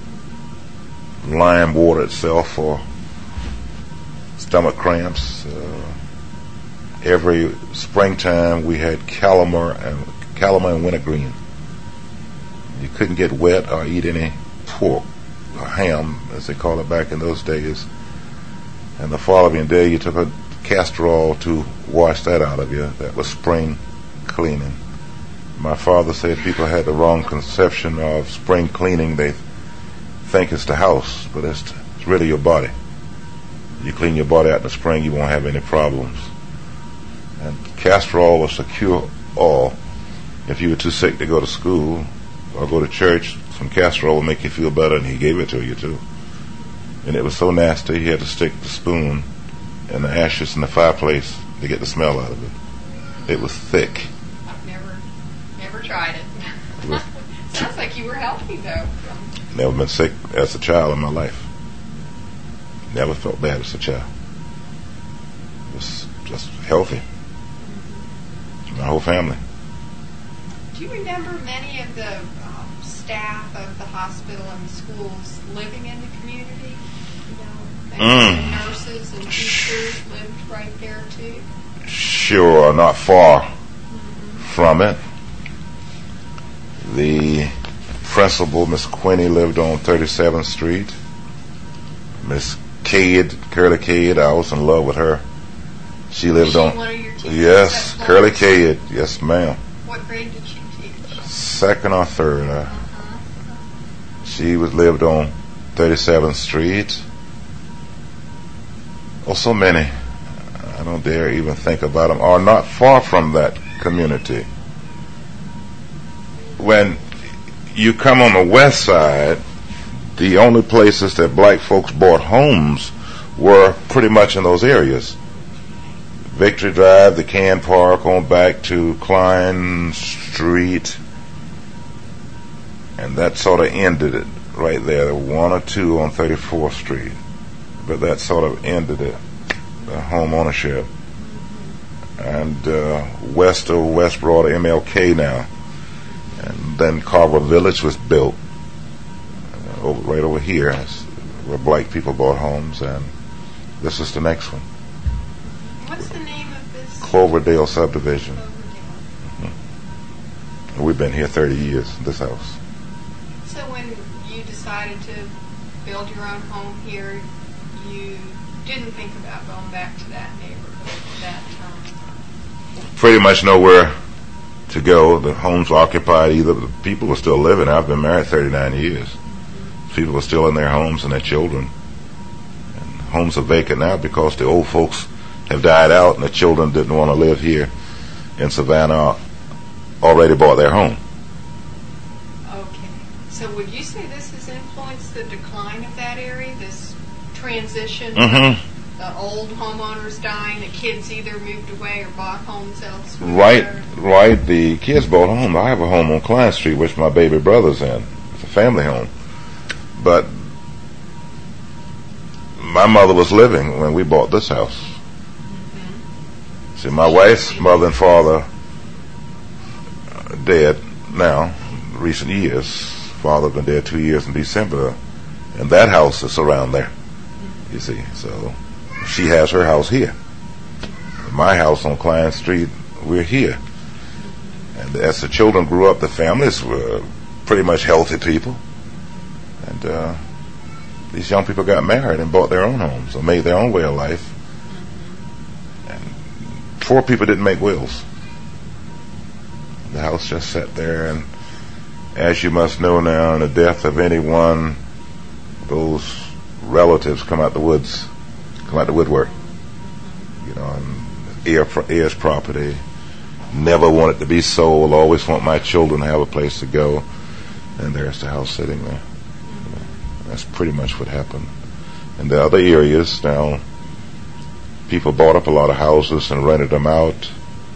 Lime water itself for stomach cramps. Uh, every springtime we had calamar and calamar and wintergreen. You couldn't get wet or eat any pork or ham, as they call it back in those days. And the following day, you took a castor oil to wash that out of you. That was spring cleaning. My father said people had the wrong conception of spring cleaning. They think it's the house, but it's, it's really your body. You clean your body out in the spring, you won't have any problems. And castor oil was a cure all. If you were too sick to go to school or go to church, some castor oil would make you feel better, and he gave it to you too. And it was so nasty, he had to stick the spoon in the ashes in the fireplace to get the smell out of it. It was thick. I've never, never tried it. It was sounds like you were healthy though. Never been sick as a child in my life. Never felt bad as a child. Was just healthy. My whole family. Do you remember many of the um, staff of the hospital and the schools living in the community? You know, Mm. and nurses and teachers lived right there too? Sure, not far mm-hmm. from it. The principal, Miss Quinney, lived on thirty-seventh Street. Miss Cade, Curly Cade, I was in love with her. She lived she on. One of your teachers? Yes, Curly Cade. Yes, ma'am. What grade did she teach? Second or third. Uh, uh-huh. She was lived on thirty-seventh Street. Oh, so many. I don't dare even think about them. Are not far from that community. When you come on the west side, the only places that black folks bought homes were pretty much in those areas. Victory Drive, the Can Park, on back to Klein Street, and that sort of ended it right there. There were one or two on thirty-fourth Street, but that sort of ended it, the home ownership. And uh, west of West Broad, M L K now, and then Carver Village was built uh, over, right over here, where black people bought homes, and this is the next one. What's the name of this? Cloverdale subdivision. Cloverdale. Mm-hmm. We've been here thirty years, this house. So when you decided to build your own home here, you didn't think about going back to that neighborhood at that time? Pretty much nowhere to go. The homes were occupied. Either the people were still living. I've been married thirty-nine years. Mm-hmm. People were still in their homes and their children. And homes are vacant now because the old folks have died out, and the children didn't want to live here in Savannah, already bought their home. Okay. So would you say this has influenced the decline of that area, this transition? Mm-hmm. The old homeowners dying, the kids either moved away or bought homes elsewhere? Right, right. The kids bought a home. I have a home on Klein Street, which my baby brother's in. It's a family home. But my mother was living when we bought this house. See, my wife's mother and father are dead now, recent years. Father's been dead two years in December, and that house is around there, you see. So she has her house here. My house on Klein Street, we're here. And as the children grew up, the families were pretty much healthy people. And uh, these young people got married and bought their own homes or made their own way of life. Poor people didn't make wills. The house just sat there, and as you must know now, in the death of anyone, those relatives come out the woods, come out the woodwork. You know, and heir, heirs property, never want it to be sold, always want my children to have a place to go, and there's the house sitting there. You know, that's pretty much what happened. In the other areas now, people bought up a lot of houses and rented them out.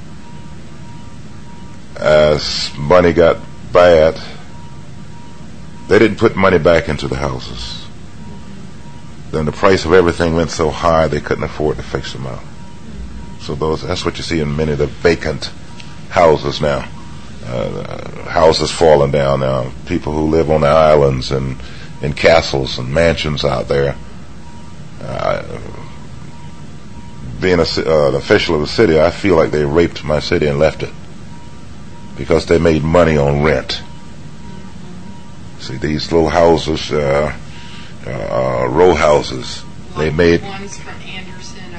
As money got bad, they didn't put money back into the houses. Then the price of everything went so high they couldn't afford to fix them out. So those, that's what you see in many of the vacant houses now. Uh, houses falling down now. People who live on the islands and in castles and mansions out there. Uh, being a, uh, an official of the city, I feel like they raped my city and left it because they made money on rent. See, these little houses, uh, uh, row houses, like they made ones from Anderson up to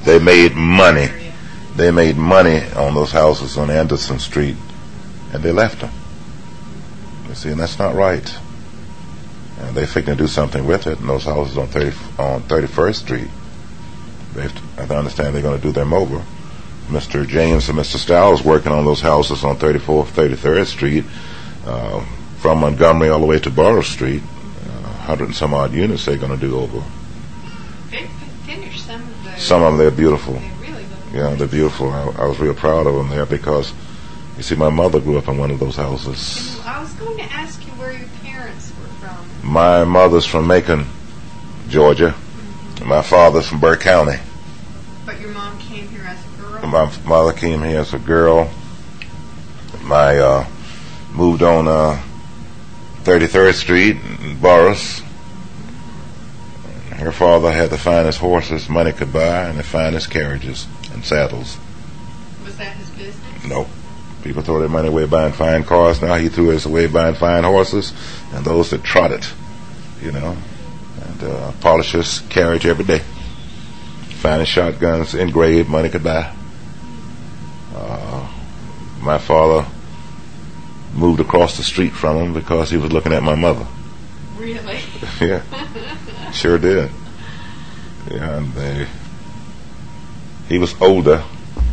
They made money. They made money on those houses on Anderson Street, and they left them. You see, and that's not right. And they think to do something with it. And those houses on thirty on thirty-first Street, they have to, I understand they're going to do them over. Mister James and Mister Stiles working on those houses on thirty-fourth, thirty-third Street, uh, from Montgomery all the way to Borough Street. Uh, hundred and some odd units they're going to do over. They finished some of those. Some of them, they're beautiful. They really look Yeah, they're beautiful. I, I was real proud of them there because, you see, my mother grew up in one of those houses. I was going to ask you where your parents were from. My mother's from Macon, Georgia. Mm-hmm. My father's from Burke County. But your mom came here as a girl? My mother came here as a girl. My, uh, moved on, uh, thirty-third Street in Boris. Her father had the finest horses money could buy and the finest carriages and saddles. Was that his business? No. People throw their money away buying fine cars. Now he threw his away buying fine horses and those that trot it, you know, and uh, polish his carriage every day. Finest shotguns, engraved, money could buy. Uh, my father moved across the street from him because he was looking at my mother. Really? Yeah, sure did. Yeah, and they, he was older,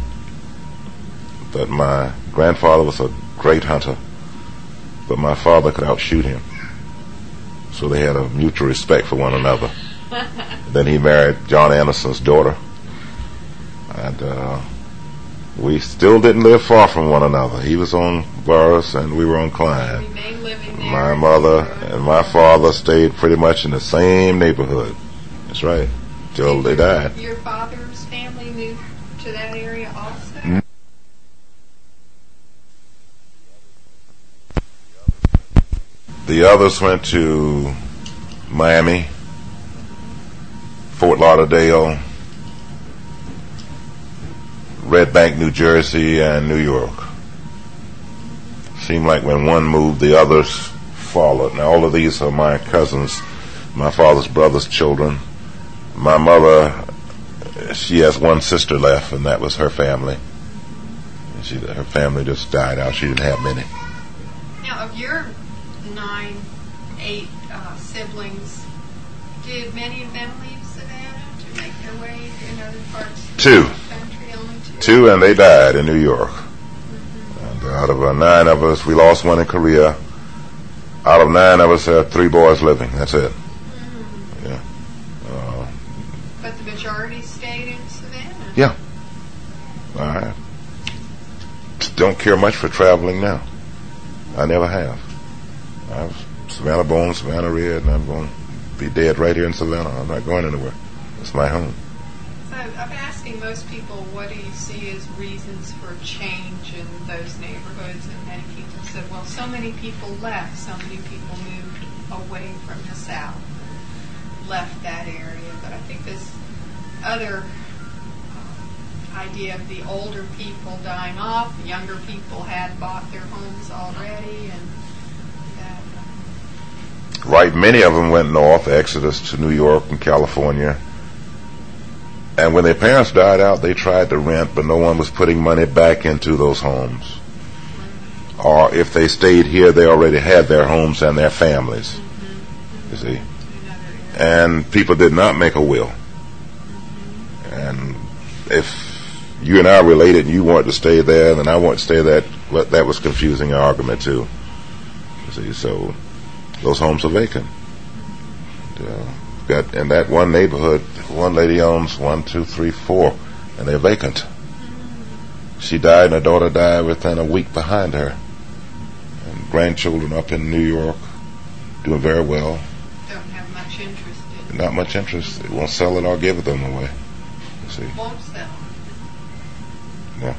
but my grandfather was a great hunter, but my father could outshoot him. So they had a mutual respect for one another. Then he married John Anderson's daughter, and uh, we still didn't live far from one another. He was on Burris and we were on Klein. Remained living there. My mother and my father stayed pretty much in the same neighborhood. That's right, till they died. Your father's family moved to that area also? Mm. The others went to Miami, Fort Lauderdale, Red Bank, New Jersey, and New York. Seemed like when one moved, the others followed. Now, all of these are my cousins, my father's brother's children. My mother, she has one sister left, and that was her family. She, her family just died out. She didn't have many. Now, of your nine, eight uh, siblings, did many of them leave Savannah to make their way in other parts Two. of the country? Only two? Two, and they died in New York. Mm-hmm. And out of uh, nine of us, we lost one in Korea. Out of nine of us, there are three boys living. That's it. Mm-hmm. Yeah. Uh, but the majority stayed in Savannah? Yeah. I don't care much for traveling now. I never have. I was Savannah born, Savannah reared, and I'm going to be dead right here in Savannah. I'm not going anywhere. It's my home. So I'm asking most people, what do you see as reasons for change in those neighborhoods? And many people said, well, so many people left. So many people moved away from the South, left that area. But I think this other uh, idea of the older people dying off, the younger people had bought their homes already, and that. Uh, right, many of them went north, Exodus to New York and California. And when their parents died out, they tried to rent, but no one was putting money back into those homes. Or if they stayed here, they already had their homes and their families. Mm-hmm. You see? And people did not make a will. And if you and I related and you wanted to stay there, then I wanted to stay there, that was confusing an argument too. You see, so those homes are vacant. And, uh, got in that one neighborhood, one lady owns one, two, three, four, and they're vacant. She died and her daughter died within a week behind her. And grandchildren up in New York doing very well. Don't have much interest in it. Not much interest. They won't sell it or give them away. You see. Won't sell. Yeah.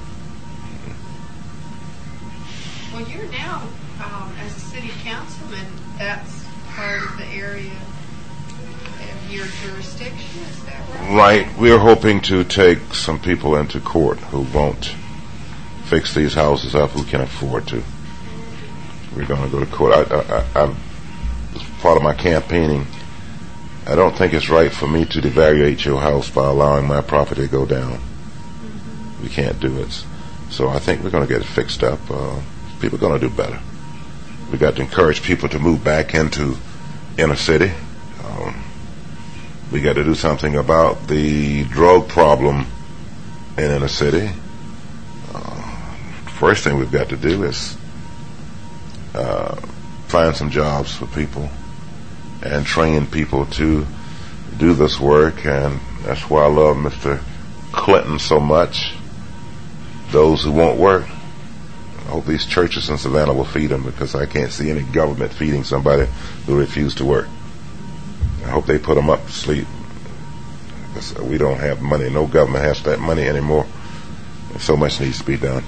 Well, you're now, um, as a city councilman, that's part of the area of your jurisdiction, is that right? Right. We're hoping to take some people into court who won't fix these houses up, who can afford to. We're going to go to court. I, I, I, as part of my campaigning, I don't think it's right for me to devaluate your house by allowing my property to go down. We can't do it. So I think we're going to get it fixed up. Uh, people are going to do better. We got to encourage people to move back into inner city. Um, we got to do something about the drug problem in inner city. Uh, first thing we've got to do is uh, find some jobs for people and train people to do this work, and that's why I love Mister Clinton so much. Those who won't work, I hope these churches in Savannah will feed them, because I can't see any government feeding somebody who refuses to work. I hope they put them up to sleep, because we don't have money. No government has that money anymore, and so much needs to be done.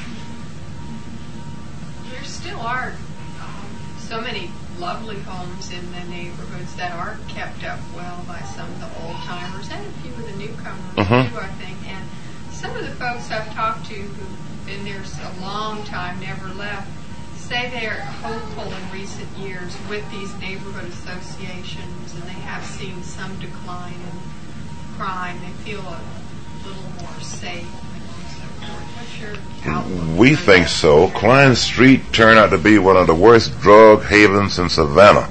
There still are um, so many lovely homes in the neighborhoods that are kept up well by some of the old timers and a few of the newcomers Mhm. too, I think. And some of the folks I've talked to who've been there a long time, never left, say they're hopeful in recent years with these neighborhood associations, and they have seen some decline in crime. They feel a little more safe and so forth. What's your outlook? We think so. Klein Street turned out to be one of the worst drug havens in Savannah.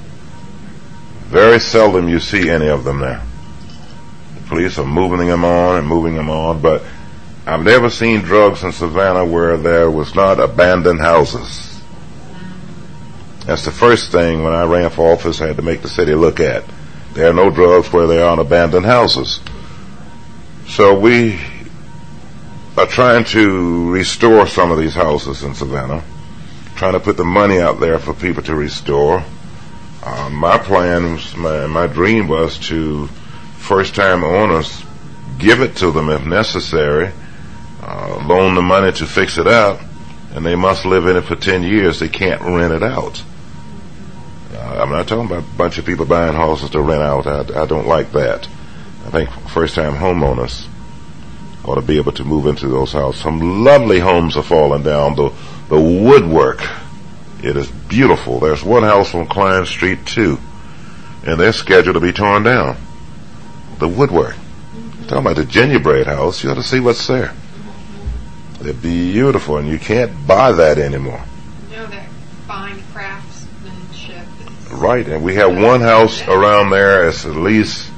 Very seldom you see any of them there. The police are moving them on and moving them on, but I've never seen drugs in Savannah where there was not abandoned houses. That's the first thing when I ran for office I had to make the city look at. There are no drugs where there aren't abandoned houses. So we are trying to restore some of these houses in Savannah, trying to put the money out there for people to restore. Uh, my plan, was, my, my dream was to first-time owners give it to them if necessary, uh, loan the money to fix it up, and they must live in it for ten years. They can't rent it out. Uh, I'm not talking about a bunch of people buying houses to rent out. I, I don't like that. I think first-time homeowners ought to be able to move into those houses. Some lovely homes are falling down. The, the woodwork, it is beautiful. There's one house on Klein Street, too, and they're scheduled to be torn down. The woodwork. Mm-hmm. Talking about the gingerbread house, you ought to see what's there. They're beautiful, and you can't buy that anymore. No, that fine craftsmanship. Right, and we have one house around there. It's at least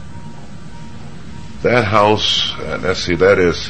that house. Uh, let's see, that is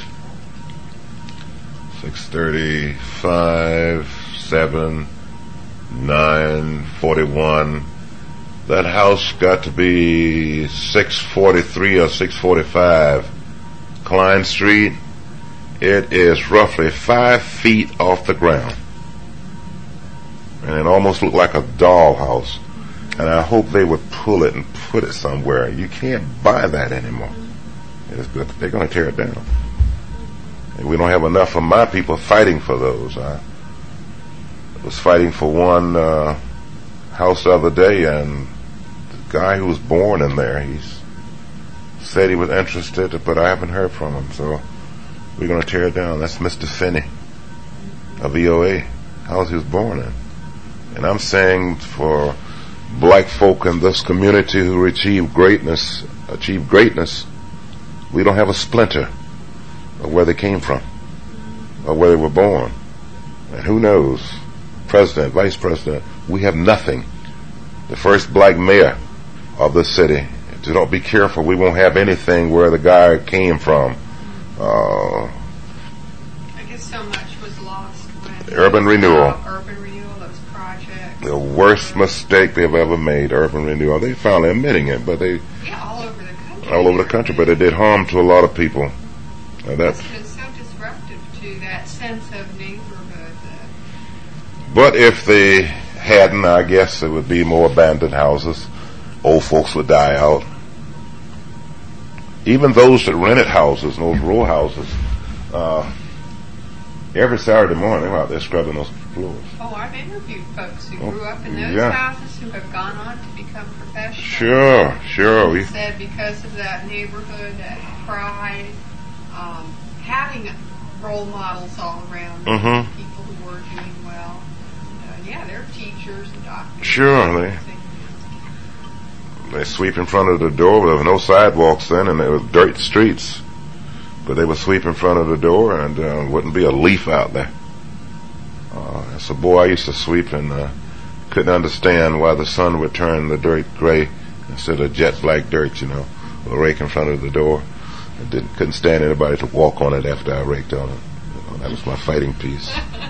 six thirty, five, seven, nine, forty-one. That house got to be six forty-three or six forty-five. Klein Street. It is roughly five feet off the ground. And it almost looked like a dollhouse. And I hope they would pull it and put it somewhere. You can't buy that anymore. It's, they're going to tear it down. And we don't have enough of my people fighting for those. I was fighting for one uh, house the other day, and the guy who was born in there, he said he was interested, but I haven't heard from him. So we're going to tear it down. That's Mister Finney of E O A, house he was born in. And I'm saying for black folk in this community who achieve greatness, achieve greatness, we don't have a splinter of where they came from or where they were born. And who knows, president, vice president, we have nothing. The first black mayor of the city. If you don't be careful, we won't have anything where the guy came from. Uh, I guess so much was lost when urban renewal. Uh, urban renewal, those projects. The worst mistake they've ever made, urban renewal. They finally admitting it, but they yeah, all over the country. all over the country, but it did harm to a lot of people. Uh, that's It's been so disruptive to that sense of neighborhood. Uh, But if they hadn't, I guess it would be more abandoned houses. Old folks would die out. Even those that rented houses, those row houses, uh, every Saturday morning they were out there scrubbing those floors. oh, I've interviewed folks who Oh, grew up in those yeah. houses who have gone on to become professionals. Sure, sure. They We, said because of that neighborhood, that pride, um, having role models all around, them, Mhm. people who were doing well. And, uh, yeah, they're teachers and doctors. Sure, they- They sweep in front of the door. There were no sidewalks then, and there was dirt streets. But they would sweep in front of the door, and uh, wouldn't be a leaf out there. Uh, as a boy, I used to sweep and uh, couldn't understand why the sun would turn the dirt gray instead of jet black dirt, you know, or rake in front of the door. I didn't, couldn't stand anybody to walk on it after I raked on it. You know, that was my fighting piece.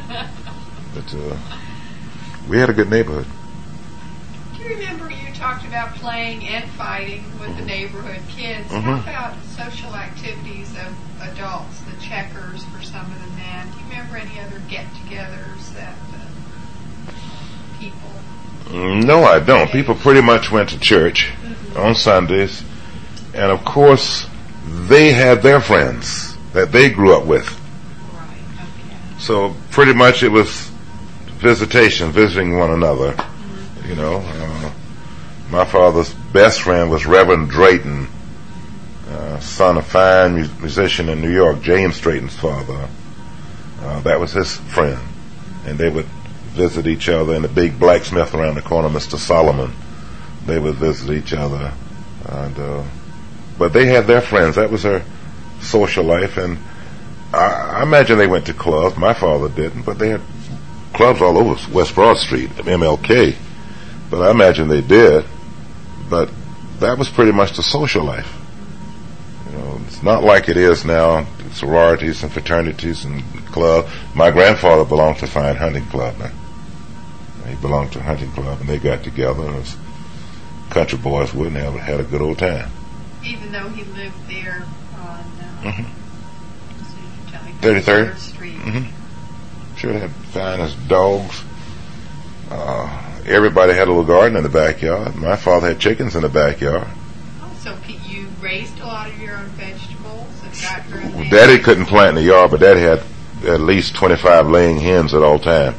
But uh, we had a good neighborhood. Do you remember you talked about playing and fighting with mm-hmm. the neighborhood kids? Mm-hmm. How about social activities of adults, the checkers for some of the men? Do you remember any other get-togethers that uh, people... No, I don't. People pretty much went to church mm-hmm. on Sundays. And, of course, they had their friends that they grew up with. Right, okay. So pretty much it was visitation, visiting one another. You know, uh, my father's best friend was Reverend Drayton, uh, son of a fine mu- musician in New York, James Drayton's father. Uh, that was his friend. And they would visit each other, and the big blacksmith around the corner, Mister Solomon, they would visit each other. And, uh, but they had their friends. That was their social life. And I, I imagine they went to clubs. My father didn't, but they had clubs all over West Broad Street, M L K. But I imagine they did. But that was pretty much the social life. You know, it's not like it is now, sororities and fraternities and clubs. My grandfather belonged to Fine Hunting Club now. He belonged to a hunting club, and they got together, and as country boys would, and they had a good old time. Even though he lived there on uh, mm-hmm. so you can tell me, thirty-third Street. Mm-hmm. Sure, they had finest dogs. Uh, everybody had a little garden in the backyard. My father had chickens in the backyard. Oh, so you raised a lot of your own vegetables and got your own. Daddy couldn't plant in the yard, but Daddy had at least twenty-five laying hens at all time.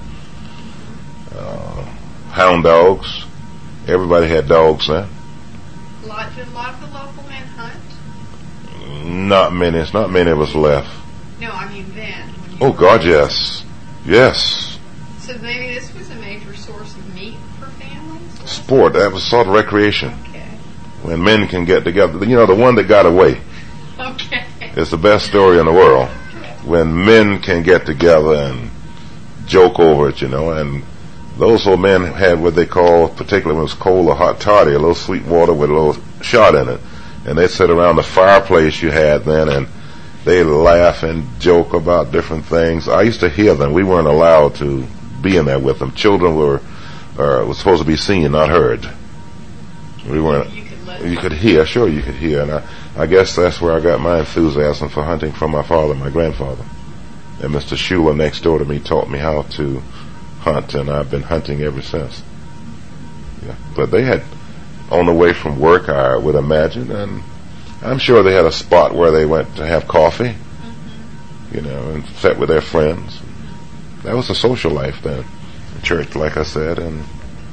Uh, hound dogs. Everybody had dogs then. A lot, did a lot of the local men hunt? Not many. It's not many of us left. No, I mean then. When you Oh, were God, raised. yes. Yes. So maybe this was a major source of meat for families? Sport. That was sort of recreation. Okay. When men can get together. You know, the one that got away Okay. is the best story in the world. Okay. When men can get together and joke over it, you know, and those old men had what they call, particularly when it was cold or hot toddy, a little sweet water with a little shot in it. And they'd sit around the fireplace you had then, and they'd laugh and joke about different things. I used to hear them. We weren't allowed to be in there with them. Children were uh, was supposed to be seen, not heard. We weren't. You could, let you could hear, sure you could hear. And I, I guess that's where I got my enthusiasm for hunting from my father and my grandfather. And Mister Schuler next door to me taught me how to hunt, and I've been hunting ever since. Yeah. But they had, on the way from work, I would imagine, and I'm sure they had a spot where they went to have coffee, mm-hmm. you know, and sat with their friends. That was a social life then. Church, like I said, and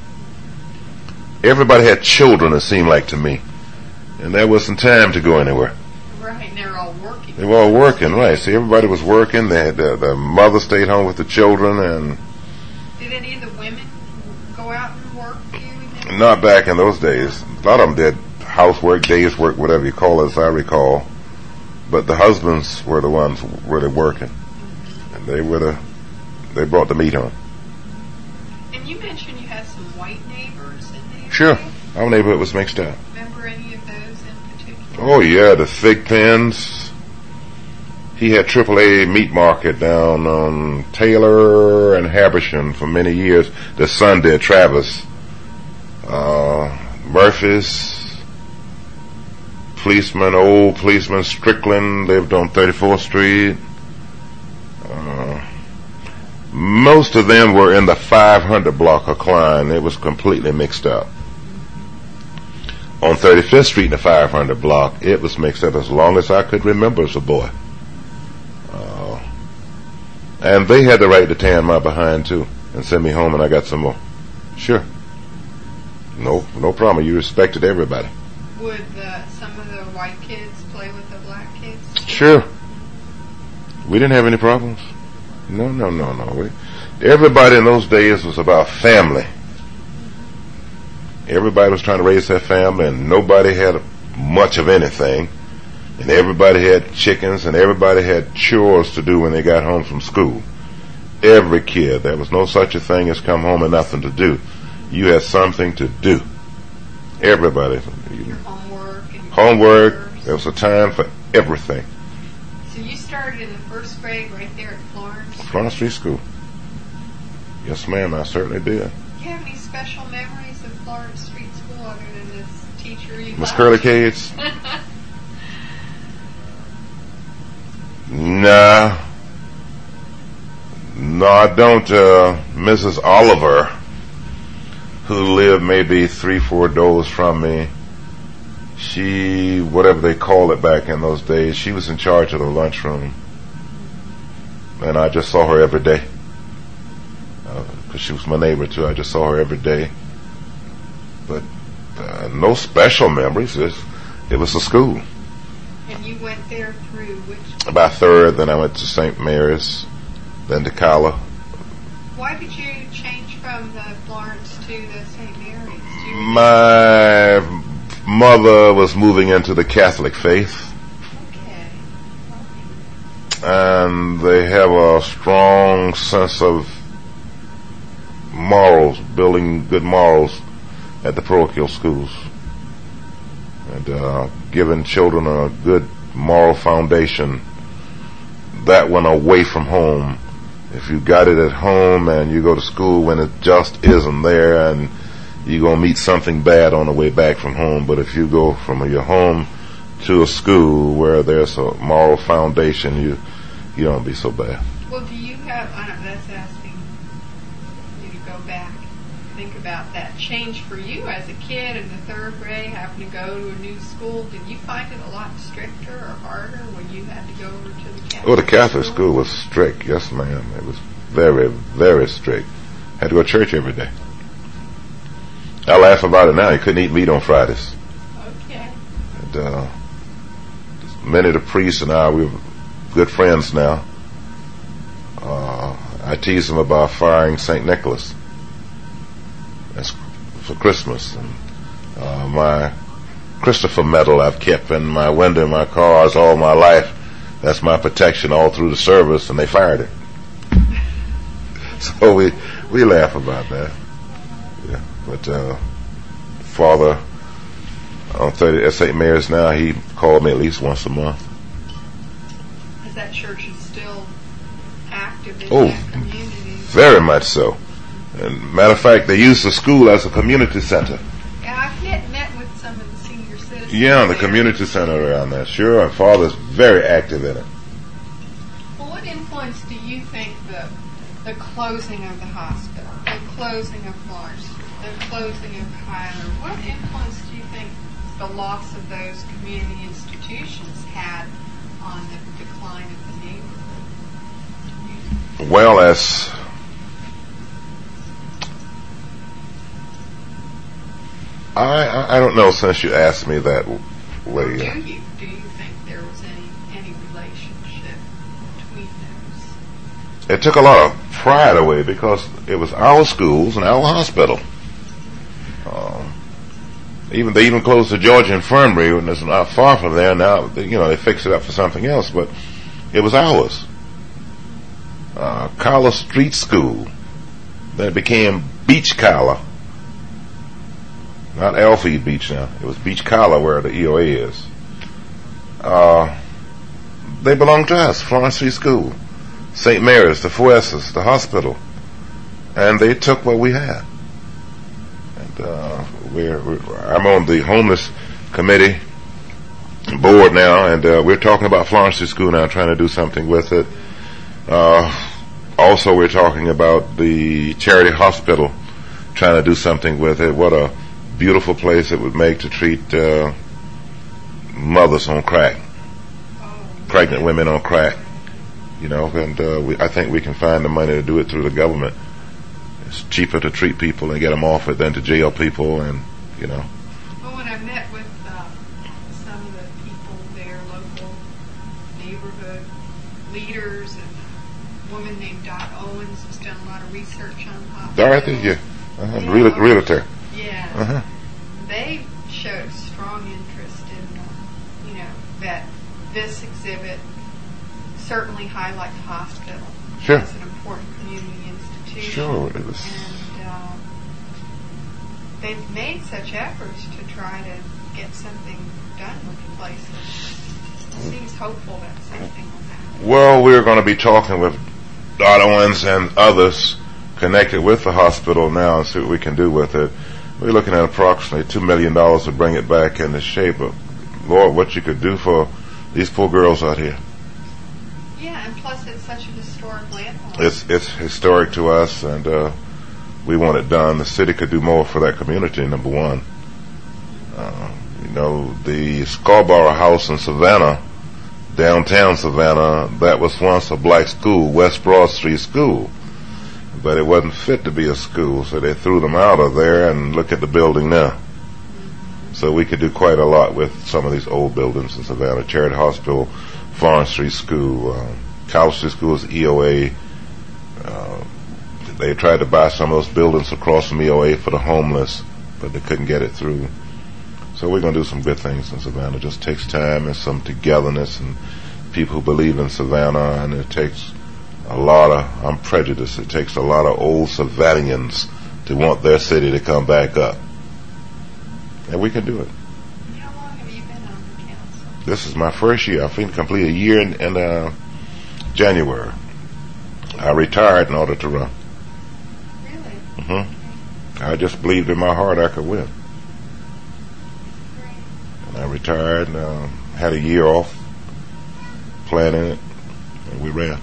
everybody had children, it seemed like to me. And there wasn't time to go anywhere. Right, and they were all working. They were all working, right. See, everybody was working. They had the, the mother stayed home with the children, and did any of the women go out and work? Do you remember? Not back in those days. A lot of them did housework, days work, whatever you call it, as I recall. But the husbands were the ones really working, mm-hmm. and they were the they brought the meat home. And you mentioned you had some white neighbors in there. Sure, our neighborhood was mixed up. Remember any of those in particular? Oh yeah, the Thigpens. He had Triple A Meat Market down on Taylor and Habersham for many years. The son did, Travis. Uh, Murphy's, policeman, old policeman Strickland lived on thirty-fourth Street. Uh, most of them were in the five hundred block of Klein. It was completely mixed up. On thirty-fifth Street in the five hundred block, it was mixed up as long as I could remember as a boy. Uh, and they had the right to tan my behind too and send me home, and I got some more. Sure. No, no problem. You respected everybody. Would uh, some of the white kids play with the black kids? Sure. We didn't have any problems. No, no, no, no. We, everybody in those days was about family. everybody was trying to raise their family, and nobody had much of anything. And everybody had chickens, and everybody had chores to do when they got home from school. Every kid. There was no such a thing as come home and nothing to do. You had something to do. Everybody. Your homework. And your homework. papers. There was a time for everything. So you started in the first grade right there at Florence? Florence Street School. Yes, ma'am, I certainly did. Do you have any special memories of Florence Street School other than this teacher you Miss loved? Curly Cades? Nah. No, I don't. Uh, Missus Oliver, who lived maybe three, four doors from me, she, whatever they called it back in those days, she was in charge of the lunchroom. And I just saw her every day. Because uh, she was my neighbor too. I just saw her every day. But uh, no special memories. It, it was a school. And you went there through which? About third, then I went to Saint Mary's, then to Calla. Why did you change from the Florence to the Saint Mary's? Do you My mother was moving into the Catholic faith. Okay. And they have a strong sense of morals, building good morals at the parochial schools. And uh, giving children a good moral foundation. That went away from home. If you got it at home and you go to school when it just isn't there, and you're going to meet something bad on the way back from home. But if you go from your home to a school where there's a moral foundation, you you don't be so bad. Well, do you have, I don't know, that's asking you to go back, think about that change for you as a kid in the third grade, having to go to a new school. Did you find it a lot stricter or harder when you had to go over to the Catholic Oh, the Catholic school? school was strict, yes ma'am. It was very, very strict. Had to go to church every day. I laugh about it now. You couldn't eat meat on Fridays. Okay. And uh, many of the priests and I, we were good friends now. Uh, I tease them about firing Saint Nicholas. That's for Christmas. And uh, my Christopher medal I've kept in my window in my cars all my life. That's my protection all through the service, and they fired it. So we we laugh about that. Yeah, but uh, Father on thirty at Saint Mary's now, he called me at least once a month. Is that church is still active in Oh, that community? very much so. And matter of fact, they use the school as a community center. Yeah, I've met, met with some of the senior citizens. Yeah, the there. community center around there. Sure, and Father's very active in it. Well, what influence do you think the the closing of the hospital, the closing of Florence, the closing of Kyler, what influence do you think the loss of those community institutions had on the decline of the neighborhood? Well, as I, I I don't know since you asked me that way. Or do you do you think there was any any relationship between those? It took a lot of pride away because it was our schools and our hospital. Um, even they even closed the Georgia Infirmary, and it's not far from there now. You know, they fixed it up for something else, but it was ours. Uh, Calla Street School. Then it became Beach Calla. Not Alfie Beach now. It was Beach Calla where the E O A is. Uh, they belonged to us, Florence Street School, Saint Mary's, the Fueses, the hospital. And they took what we had. And uh, we're, we're, I'm on the homeless committee board now, and uh, we're talking about Florence Street School now, trying to do something with it. Uh, also, we're talking about the charity hospital, trying to do something with it. What a beautiful place it would make to treat uh, mothers on crack, pregnant women on crack. You know, and uh, we, I think we can find the money to do it through the government. It's cheaper to treat people and get them off it than to jail people, and you know. Well, when I met with uh, some of the people there, local neighborhood leaders, and a woman named Dot Owens who's done a lot of research on hospitals. Dorothy, yeah, uh-huh. Yeah. Real, realtor. Yeah. Uh-huh. they showed a strong interest in, you know, that this exhibit certainly highlights the hospital Sure. as an important community institution. Sure, it was. And uh, they've made such efforts to try to get something done with the place. It seems hopeful that something will happen. Well, we're going to be talking with Dot Owens and others connected with the hospital now and see what we can do with it. We're looking at approximately two million dollars to bring it back into shape. But Lord, what you could do for these poor girls out here. Yeah, and plus it's such a historic landmark. It's it's historic to us, and uh, we want it done. The city could do more for that community, number one. Uh, you know, the Scarborough House in Savannah, downtown Savannah, that was once a black school, West Broad Street School. But it wasn't fit to be a school, so they threw them out of there, and look at the building now. So we could do quite a lot with some of these old buildings in Savannah. Charity Hospital, Florence Street School, um, College Street School is E O A. Uh, they tried to buy some of those buildings across from E O A for the homeless, but they couldn't get it through. So we're going to do some good things in Savannah. It just takes time and some togetherness and people who believe in Savannah, and it takes a lot of, I'm prejudiced, it takes a lot of old Savannahans to want their city to come back up. And we can do it. How long have you been on the council? This is my first year. I think complete a year in, in uh, January. I retired in order to run. Really? Mm-hmm. I just believed in my heart I could win. Great. And I retired and uh, had a year off planning it, and we ran.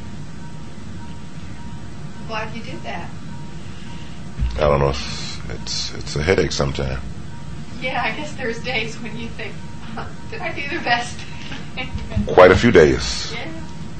Glad you did that. I don't know. It's it's, it's a headache sometimes. Yeah, I guess there's days when you think, huh, did I do the best? Quite a few days. Yeah.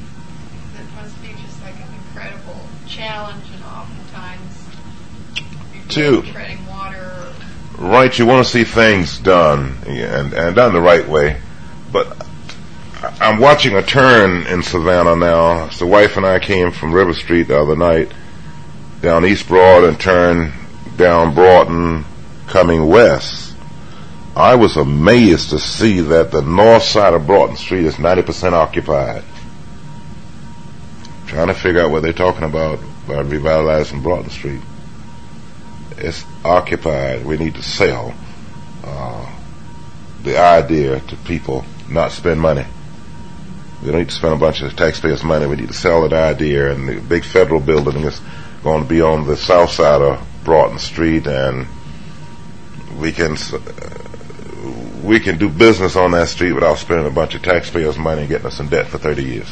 It must be just like an incredible challenge, and oftentimes Two. you're treading water. Right, you want to see things done, and, and done the right way. But I'm watching a turn in Savannah now. So the wife and I came from River Street the other night, down East Broad, and turned down Broughton coming west. I was amazed to see that the north side of Broughton Street is ninety percent occupied. Trying to figure out what they're talking about by revitalizing Broughton Street. It's occupied. We need to sell uh, the idea to people, not spend money. We don't need to spend a bunch of taxpayers' money. We need to sell that idea. And the big federal building is going to be on the south side of Broughton Street, and we can uh, we can do business on that street without spending a bunch of taxpayers' money and getting us in debt for thirty years.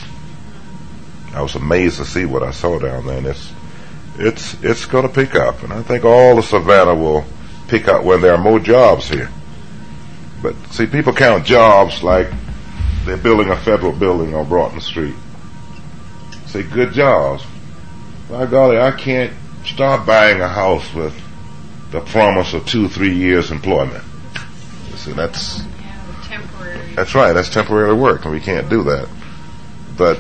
I was amazed to see what I saw down there, and it's it's it's going to pick up, and I think all of Savannah will pick up when there are more jobs here. But see, people count jobs like they're building a federal building on Broughton Street. Say, good jobs. By golly, I can't start buying a house with the promise of two, three years employment. See, that's Yeah, the temporary. that's right. That's temporary work, and we can't do that. But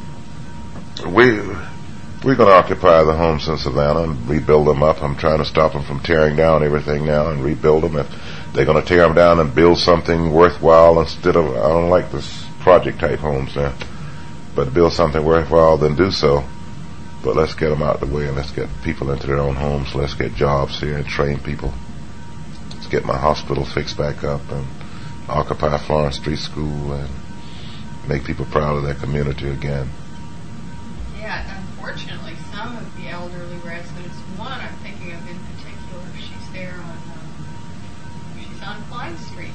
we we're going to occupy the homes in Savannah and rebuild them up. I'm trying to stop them from tearing down everything now and rebuild them. If they're going to tear them down and build something worthwhile instead of, I don't like this project type homes now, but build something worthwhile, then do so. But let's get them out of the way, and let's get people into their own homes. Let's get jobs here and train people. Let's get my hospital fixed back up and occupy Florence Street School and make people proud of their community again. Yeah, unfortunately, some of the elderly residents, one I'm thinking of in particular, she's there on, um, she's on Klein Street.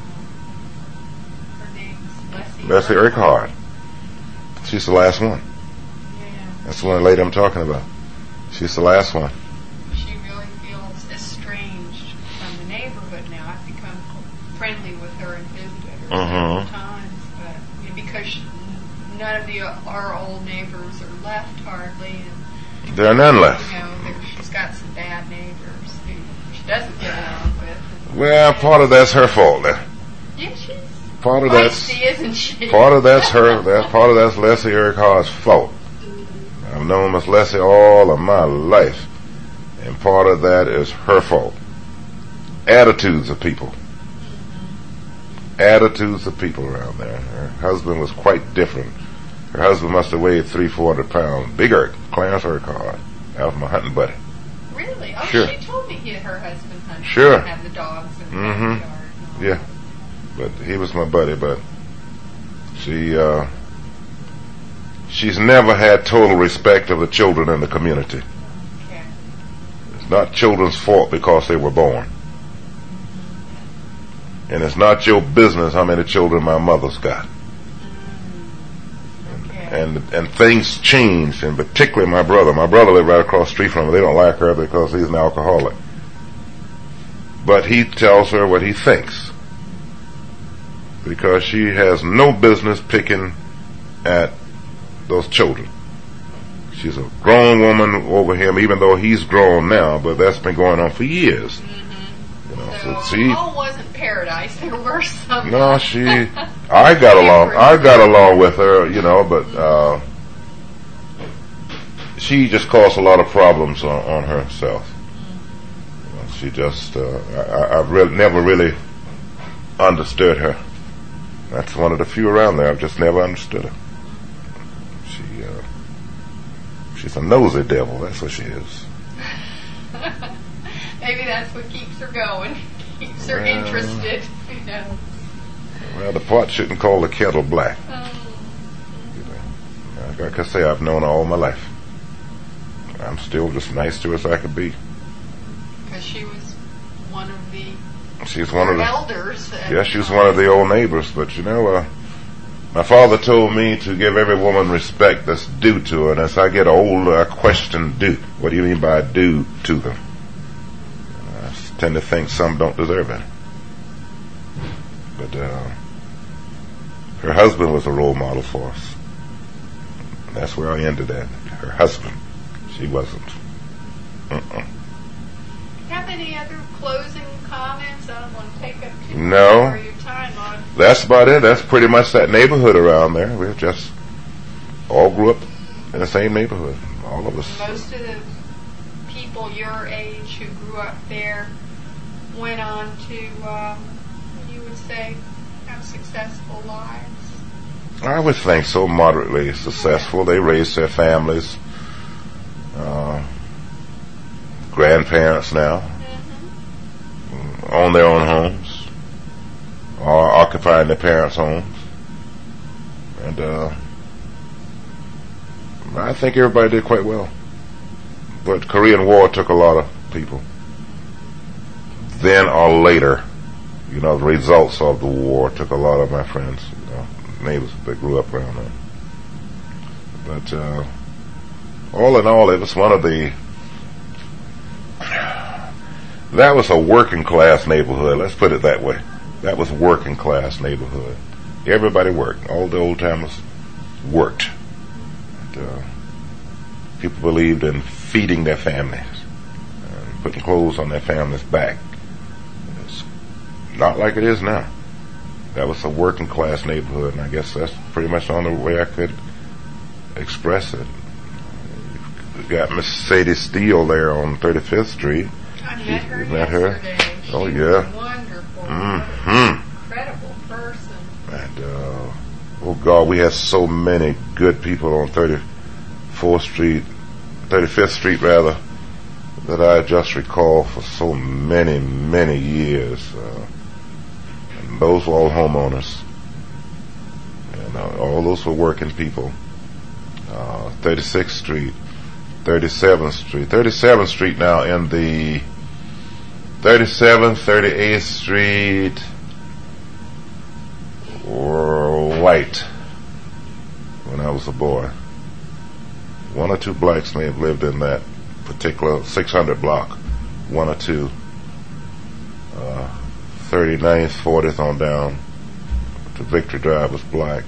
Her name's Leslie. Leslie Urquhart. She's the last one. Yeah. That's the one lady I'm talking about. She's the last one. She really feels estranged from the neighborhood now. I've become friendly with her and visited her several Mhm. times, but you know, because she, none of the our old neighbors are left hardly, and There are none left. you know, there, she's got some bad neighbors who she doesn't get along with. Well, part of that's her fault. There. Yeah, she's Part of that's feisty, isn't she? part of that's her. That part of that's Leslie Urquhart's fault. I've known Miss Leslie all of my life, and part of that is her fault. attitudes of people. Attitudes of people around there. Her husband was quite different. Her husband must have weighed three, four hundred pounds. Bigger, Clarence Urquhart. That was my hunting buddy. Really? Oh, Sure. she told me he had her husband hunting. Sure. And have the dogs in the Mhm. backyard. Yeah. But he was my buddy, but she, uh, she's never had total respect of the children in the community. Okay. It's not children's fault because they were born. And it's not your business how many children my mother's got. Okay. And and things changed, and particularly my brother. My brother lived right across the street from her. They don't like her because he's an alcoholic. But he tells her what he thinks. Because she has no business picking at those children. She's a grown woman over him, even though he's grown now, but that's been going on for years. Mm-hmm. You know, So, so she, all wasn't paradise. There were some. no, she, I got along, I got along with her, you know, but, uh, she just caused a lot of problems on, on herself. You know, she just, uh, I, I've really, never really understood her. That's one of the few around there. I've just never understood her. She, uh, she's a nosy devil. That's what she is. Maybe that's what keeps her going, keeps her Well. interested. You know. Well, the pot shouldn't call the kettle black. Um, You know, like I say, I've known her all my life. I'm still just nice to her as I could be. Because she was one of the She's one of the elders. at yeah, the she's time. one of the old neighbors. But you know, uh, my father told me to give every woman respect that's due to her. And as I get older, I question due. What do you mean by due to them? I tend to think some don't deserve it. But uh, her husband was a role model for us. And that's where I ended at. Her husband. She wasn't. Uh-uh. Have any other closing comments? I don't want to take up too No. much of your time on. That's about it. That's pretty much that neighborhood around there. We just all grew up in the same neighborhood. All of us. Most of the people your age who grew up there went on to, um, you would say, have successful lives. I would think so. Moderately successful. They raised their families. Uh, grandparents now. Mm-hmm. Own their own homes. Or occupying their parents' homes. And uh, I think everybody did quite well. But Korean War took a lot of people. Then or later, you know, the results of the war took a lot of my friends, you know, neighbors that grew up around there. But uh, all in all, it was one of the, that was a working class neighborhood, let's put it that way. That was a working class neighborhood. Everybody worked. All the old timers worked. And, uh, people believed in feeding their families and putting clothes on their families' back. It's not like it is now. That was a working class neighborhood, and I guess that's pretty much the only way I could express it. You've got Miss Sadie Steele there on thirty-fifth Street. I met her You met her? yesterday. Oh, She yeah. was wonderful. Mm-hmm. Incredible person. And, uh, oh God, we had so many good people on thirty-fourth Street, thirty-fifth Street rather, that I just recall for so many, many years. Uh, and those were all homeowners. And uh, all those were working people. Uh, thirty-sixth Street, thirty-seventh Street. thirty-seventh Street now in the thirty-seventh, thirty-eighth Street were white when I was a boy. One or two blacks may have lived in that particular six hundred block. One or two. Uh, thirty-ninth, fortieth on down to Victory Drive was black.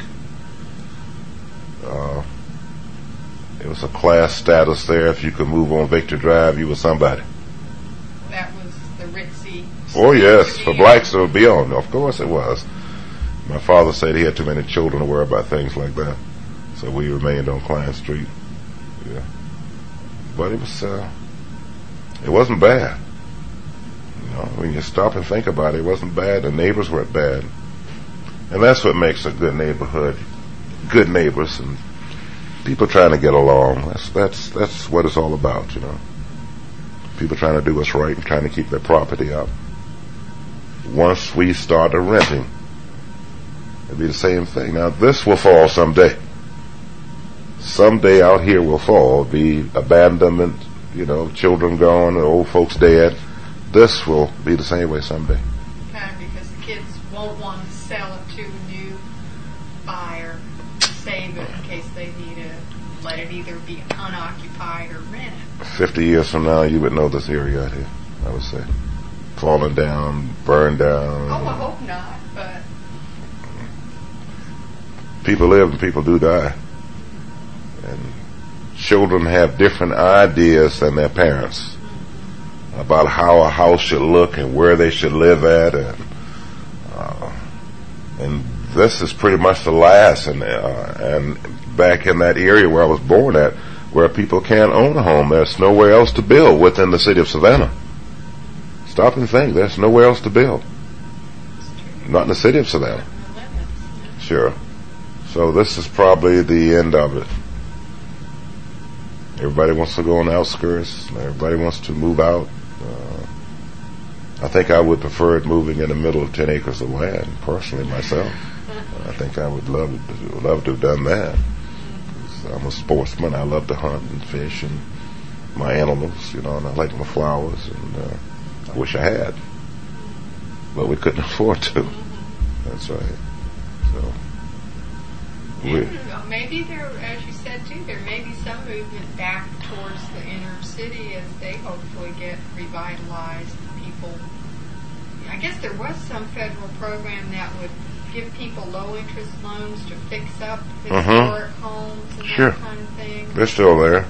Uh, it was a class status there. If you could move on Victory Drive, you were somebody. That was the ritzy. Oh yes, for blacks to be on. Of course it was. My father said he had too many children to worry about things like that, so we remained on Klein Street. Yeah, but it was uh, it wasn't bad. know, when you stop and think about it, it wasn't bad. The neighbors weren't bad. And that's what makes a good neighborhood. Good neighbors and people trying to get along. That's that's that's what it's all about, you know. People trying to do what's right and trying to keep their property up. Once we start renting, it'll be the same thing. Now this will fall someday. Someday out here will fall. Be abandonment, you know, children gone, old folks dead. This will be the same way someday. Kind of because the kids won't want to sell it to a new buyer, save it in case they need it, let it either be unoccupied or rented. Fifty years from now, you would know this area out here, I would say. Falling down, burned down. Oh, I hope not, but... People live and people do die. And children have different ideas than their parents about how a house should look and where they should live at, and uh, and this is pretty much the last. And uh, and back in that area where I was born at, where people can't own a home, there's nowhere else to build within the city of Savannah. Stop and think. There's nowhere else to build. Not in the city of Savannah. Sure. So this is probably the end of it. Everybody wants to go on the outskirts. Everybody wants to move out. Uh, I think I would prefer it moving in the middle of ten acres of land, personally, myself. I think I would love to, love to have done that. I'm a sportsman. I love to hunt and fish and my animals, you know, and I like my flowers, and uh, I wish I had. But we couldn't afford to. That's right. So... We, maybe there, as you said too, there may be some movement back towards the inner city as they hopefully get revitalized. People, I guess there was some federal program that would give people low interest loans to fix up historic mm-hmm. homes and sure. that kind of thing. They're still there,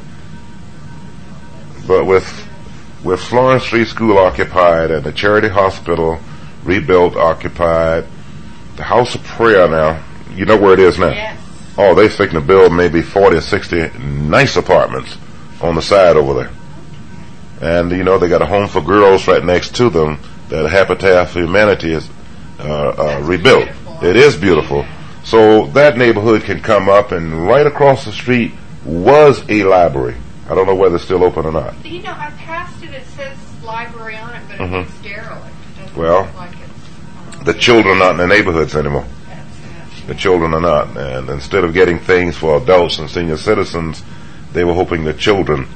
but with with Florence Street School occupied and the Charity Hospital rebuilt, occupied, the House of Prayer now. You know where it is now? Yes. Oh, they're fixing to build maybe forty or sixty nice apartments on the side over there. And, you know, they got a home for girls right next to them that Habitat for Humanity is uh, uh, rebuilt. Beautiful. It is beautiful. So that neighborhood can come up, and right across the street was a library. I don't know whether it's still open or not. You know, I passed it. It says library on it, but mm-hmm. it's derelict. It doesn't well, look like it's... Um, the children are not in the neighborhoods anymore. The children are not, and instead of getting things for adults and senior citizens, they were hoping the children.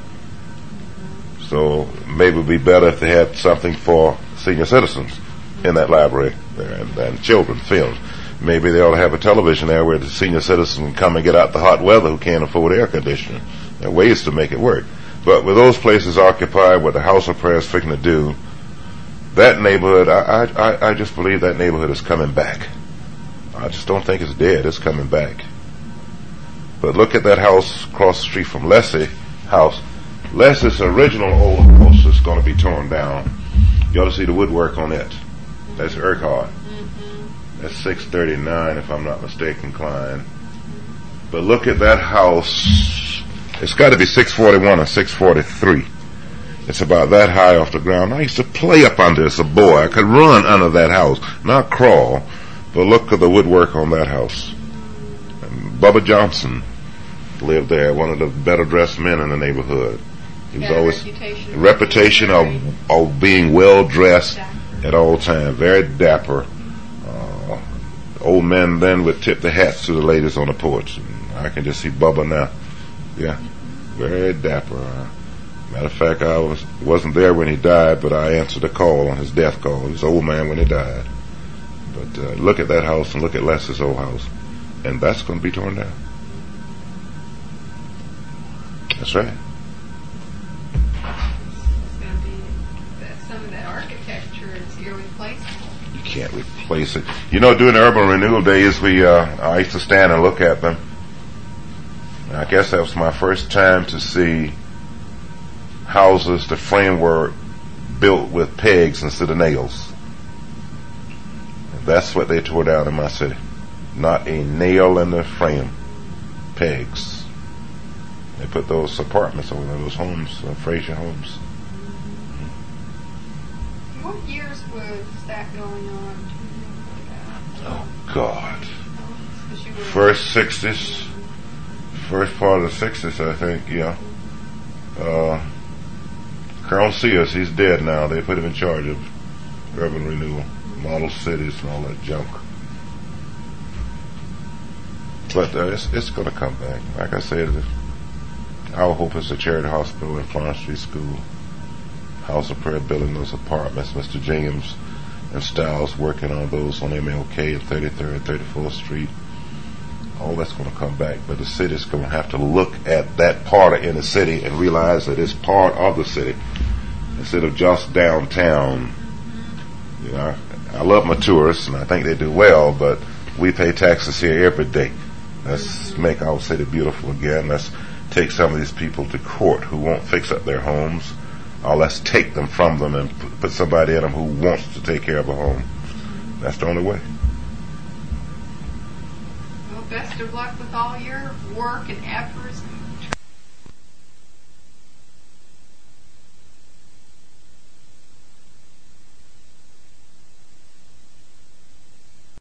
So maybe it would be better if they had something for senior citizens in that library there, and, and children, films. Maybe they ought to have a television there where the senior citizen can come and get out the hot weather who can't afford air conditioning. There are ways to make it work. But with those places occupied, what the House of Prayer is fixing to do, that neighborhood, I, I, I just believe that neighborhood is coming back. I just don't think it's dead. It's coming back. But look at that house across the street from Leslie House. Leslie's original old house is going to be torn down. You ought to see the woodwork on it. That's Urquhart. Mm-hmm. That's six thirty-nine, if I'm not mistaken, Klein. But look at that house. It's got to be six forty-one or six forty-three. It's about that high off the ground. I used to play up under it as a boy. I could run under that house, not crawl. But look at the woodwork on that house. And Bubba Johnson lived there, one of the better dressed men in the neighborhood. He was Had always reputation, a reputation of, of being well dressed at all times, very dapper. Uh, old men then would tip the hats to the ladies on the porch. And I can just see Bubba now. Yeah, very dapper. Uh, matter of fact, I was wasn't there when he died, but I answered the call on his death call. He was an old man when he died. But uh, look at that house and look at Leslie's old house, and that's going to be torn down. That's right. It's going to be that some of that architecture is irreplaceable. You can't replace it. You know, during the urban renewal days, we uh, I used to stand and look at them. And I guess that was my first time to see houses, the framework built with pegs instead of nails. That's what they tore down in my city. Not a nail in the frame. Pegs. They put those apartments over there, those homes, uh, Fraser homes. What year was that going on? Oh, God. Because you were First sixties, first part of the sixties, I think, yeah. Uh, Colonel Sears, he's dead now. They put him in charge of urban renewal, model cities and all that junk. But uh, it's, it's going to come back. Like I said, our hope is the Charity Hospital and Florence Street School, House of Prayer building, those apartments. Mister James and Stiles working on those on M L K and thirty-third, thirty-fourth Street. All that's going to come back. But the city's going to have to look at that part of inner city and realize that it's part of the city instead of just downtown. You know, I, I love my tourists and I think they do well, but we pay taxes here every day. Let's make our city beautiful again. Let's take some of these people to court who won't fix up their homes, or let's take them from them and p- put somebody in them who wants to take care of a home. That's the only way. Well, best of luck with all your work and efforts.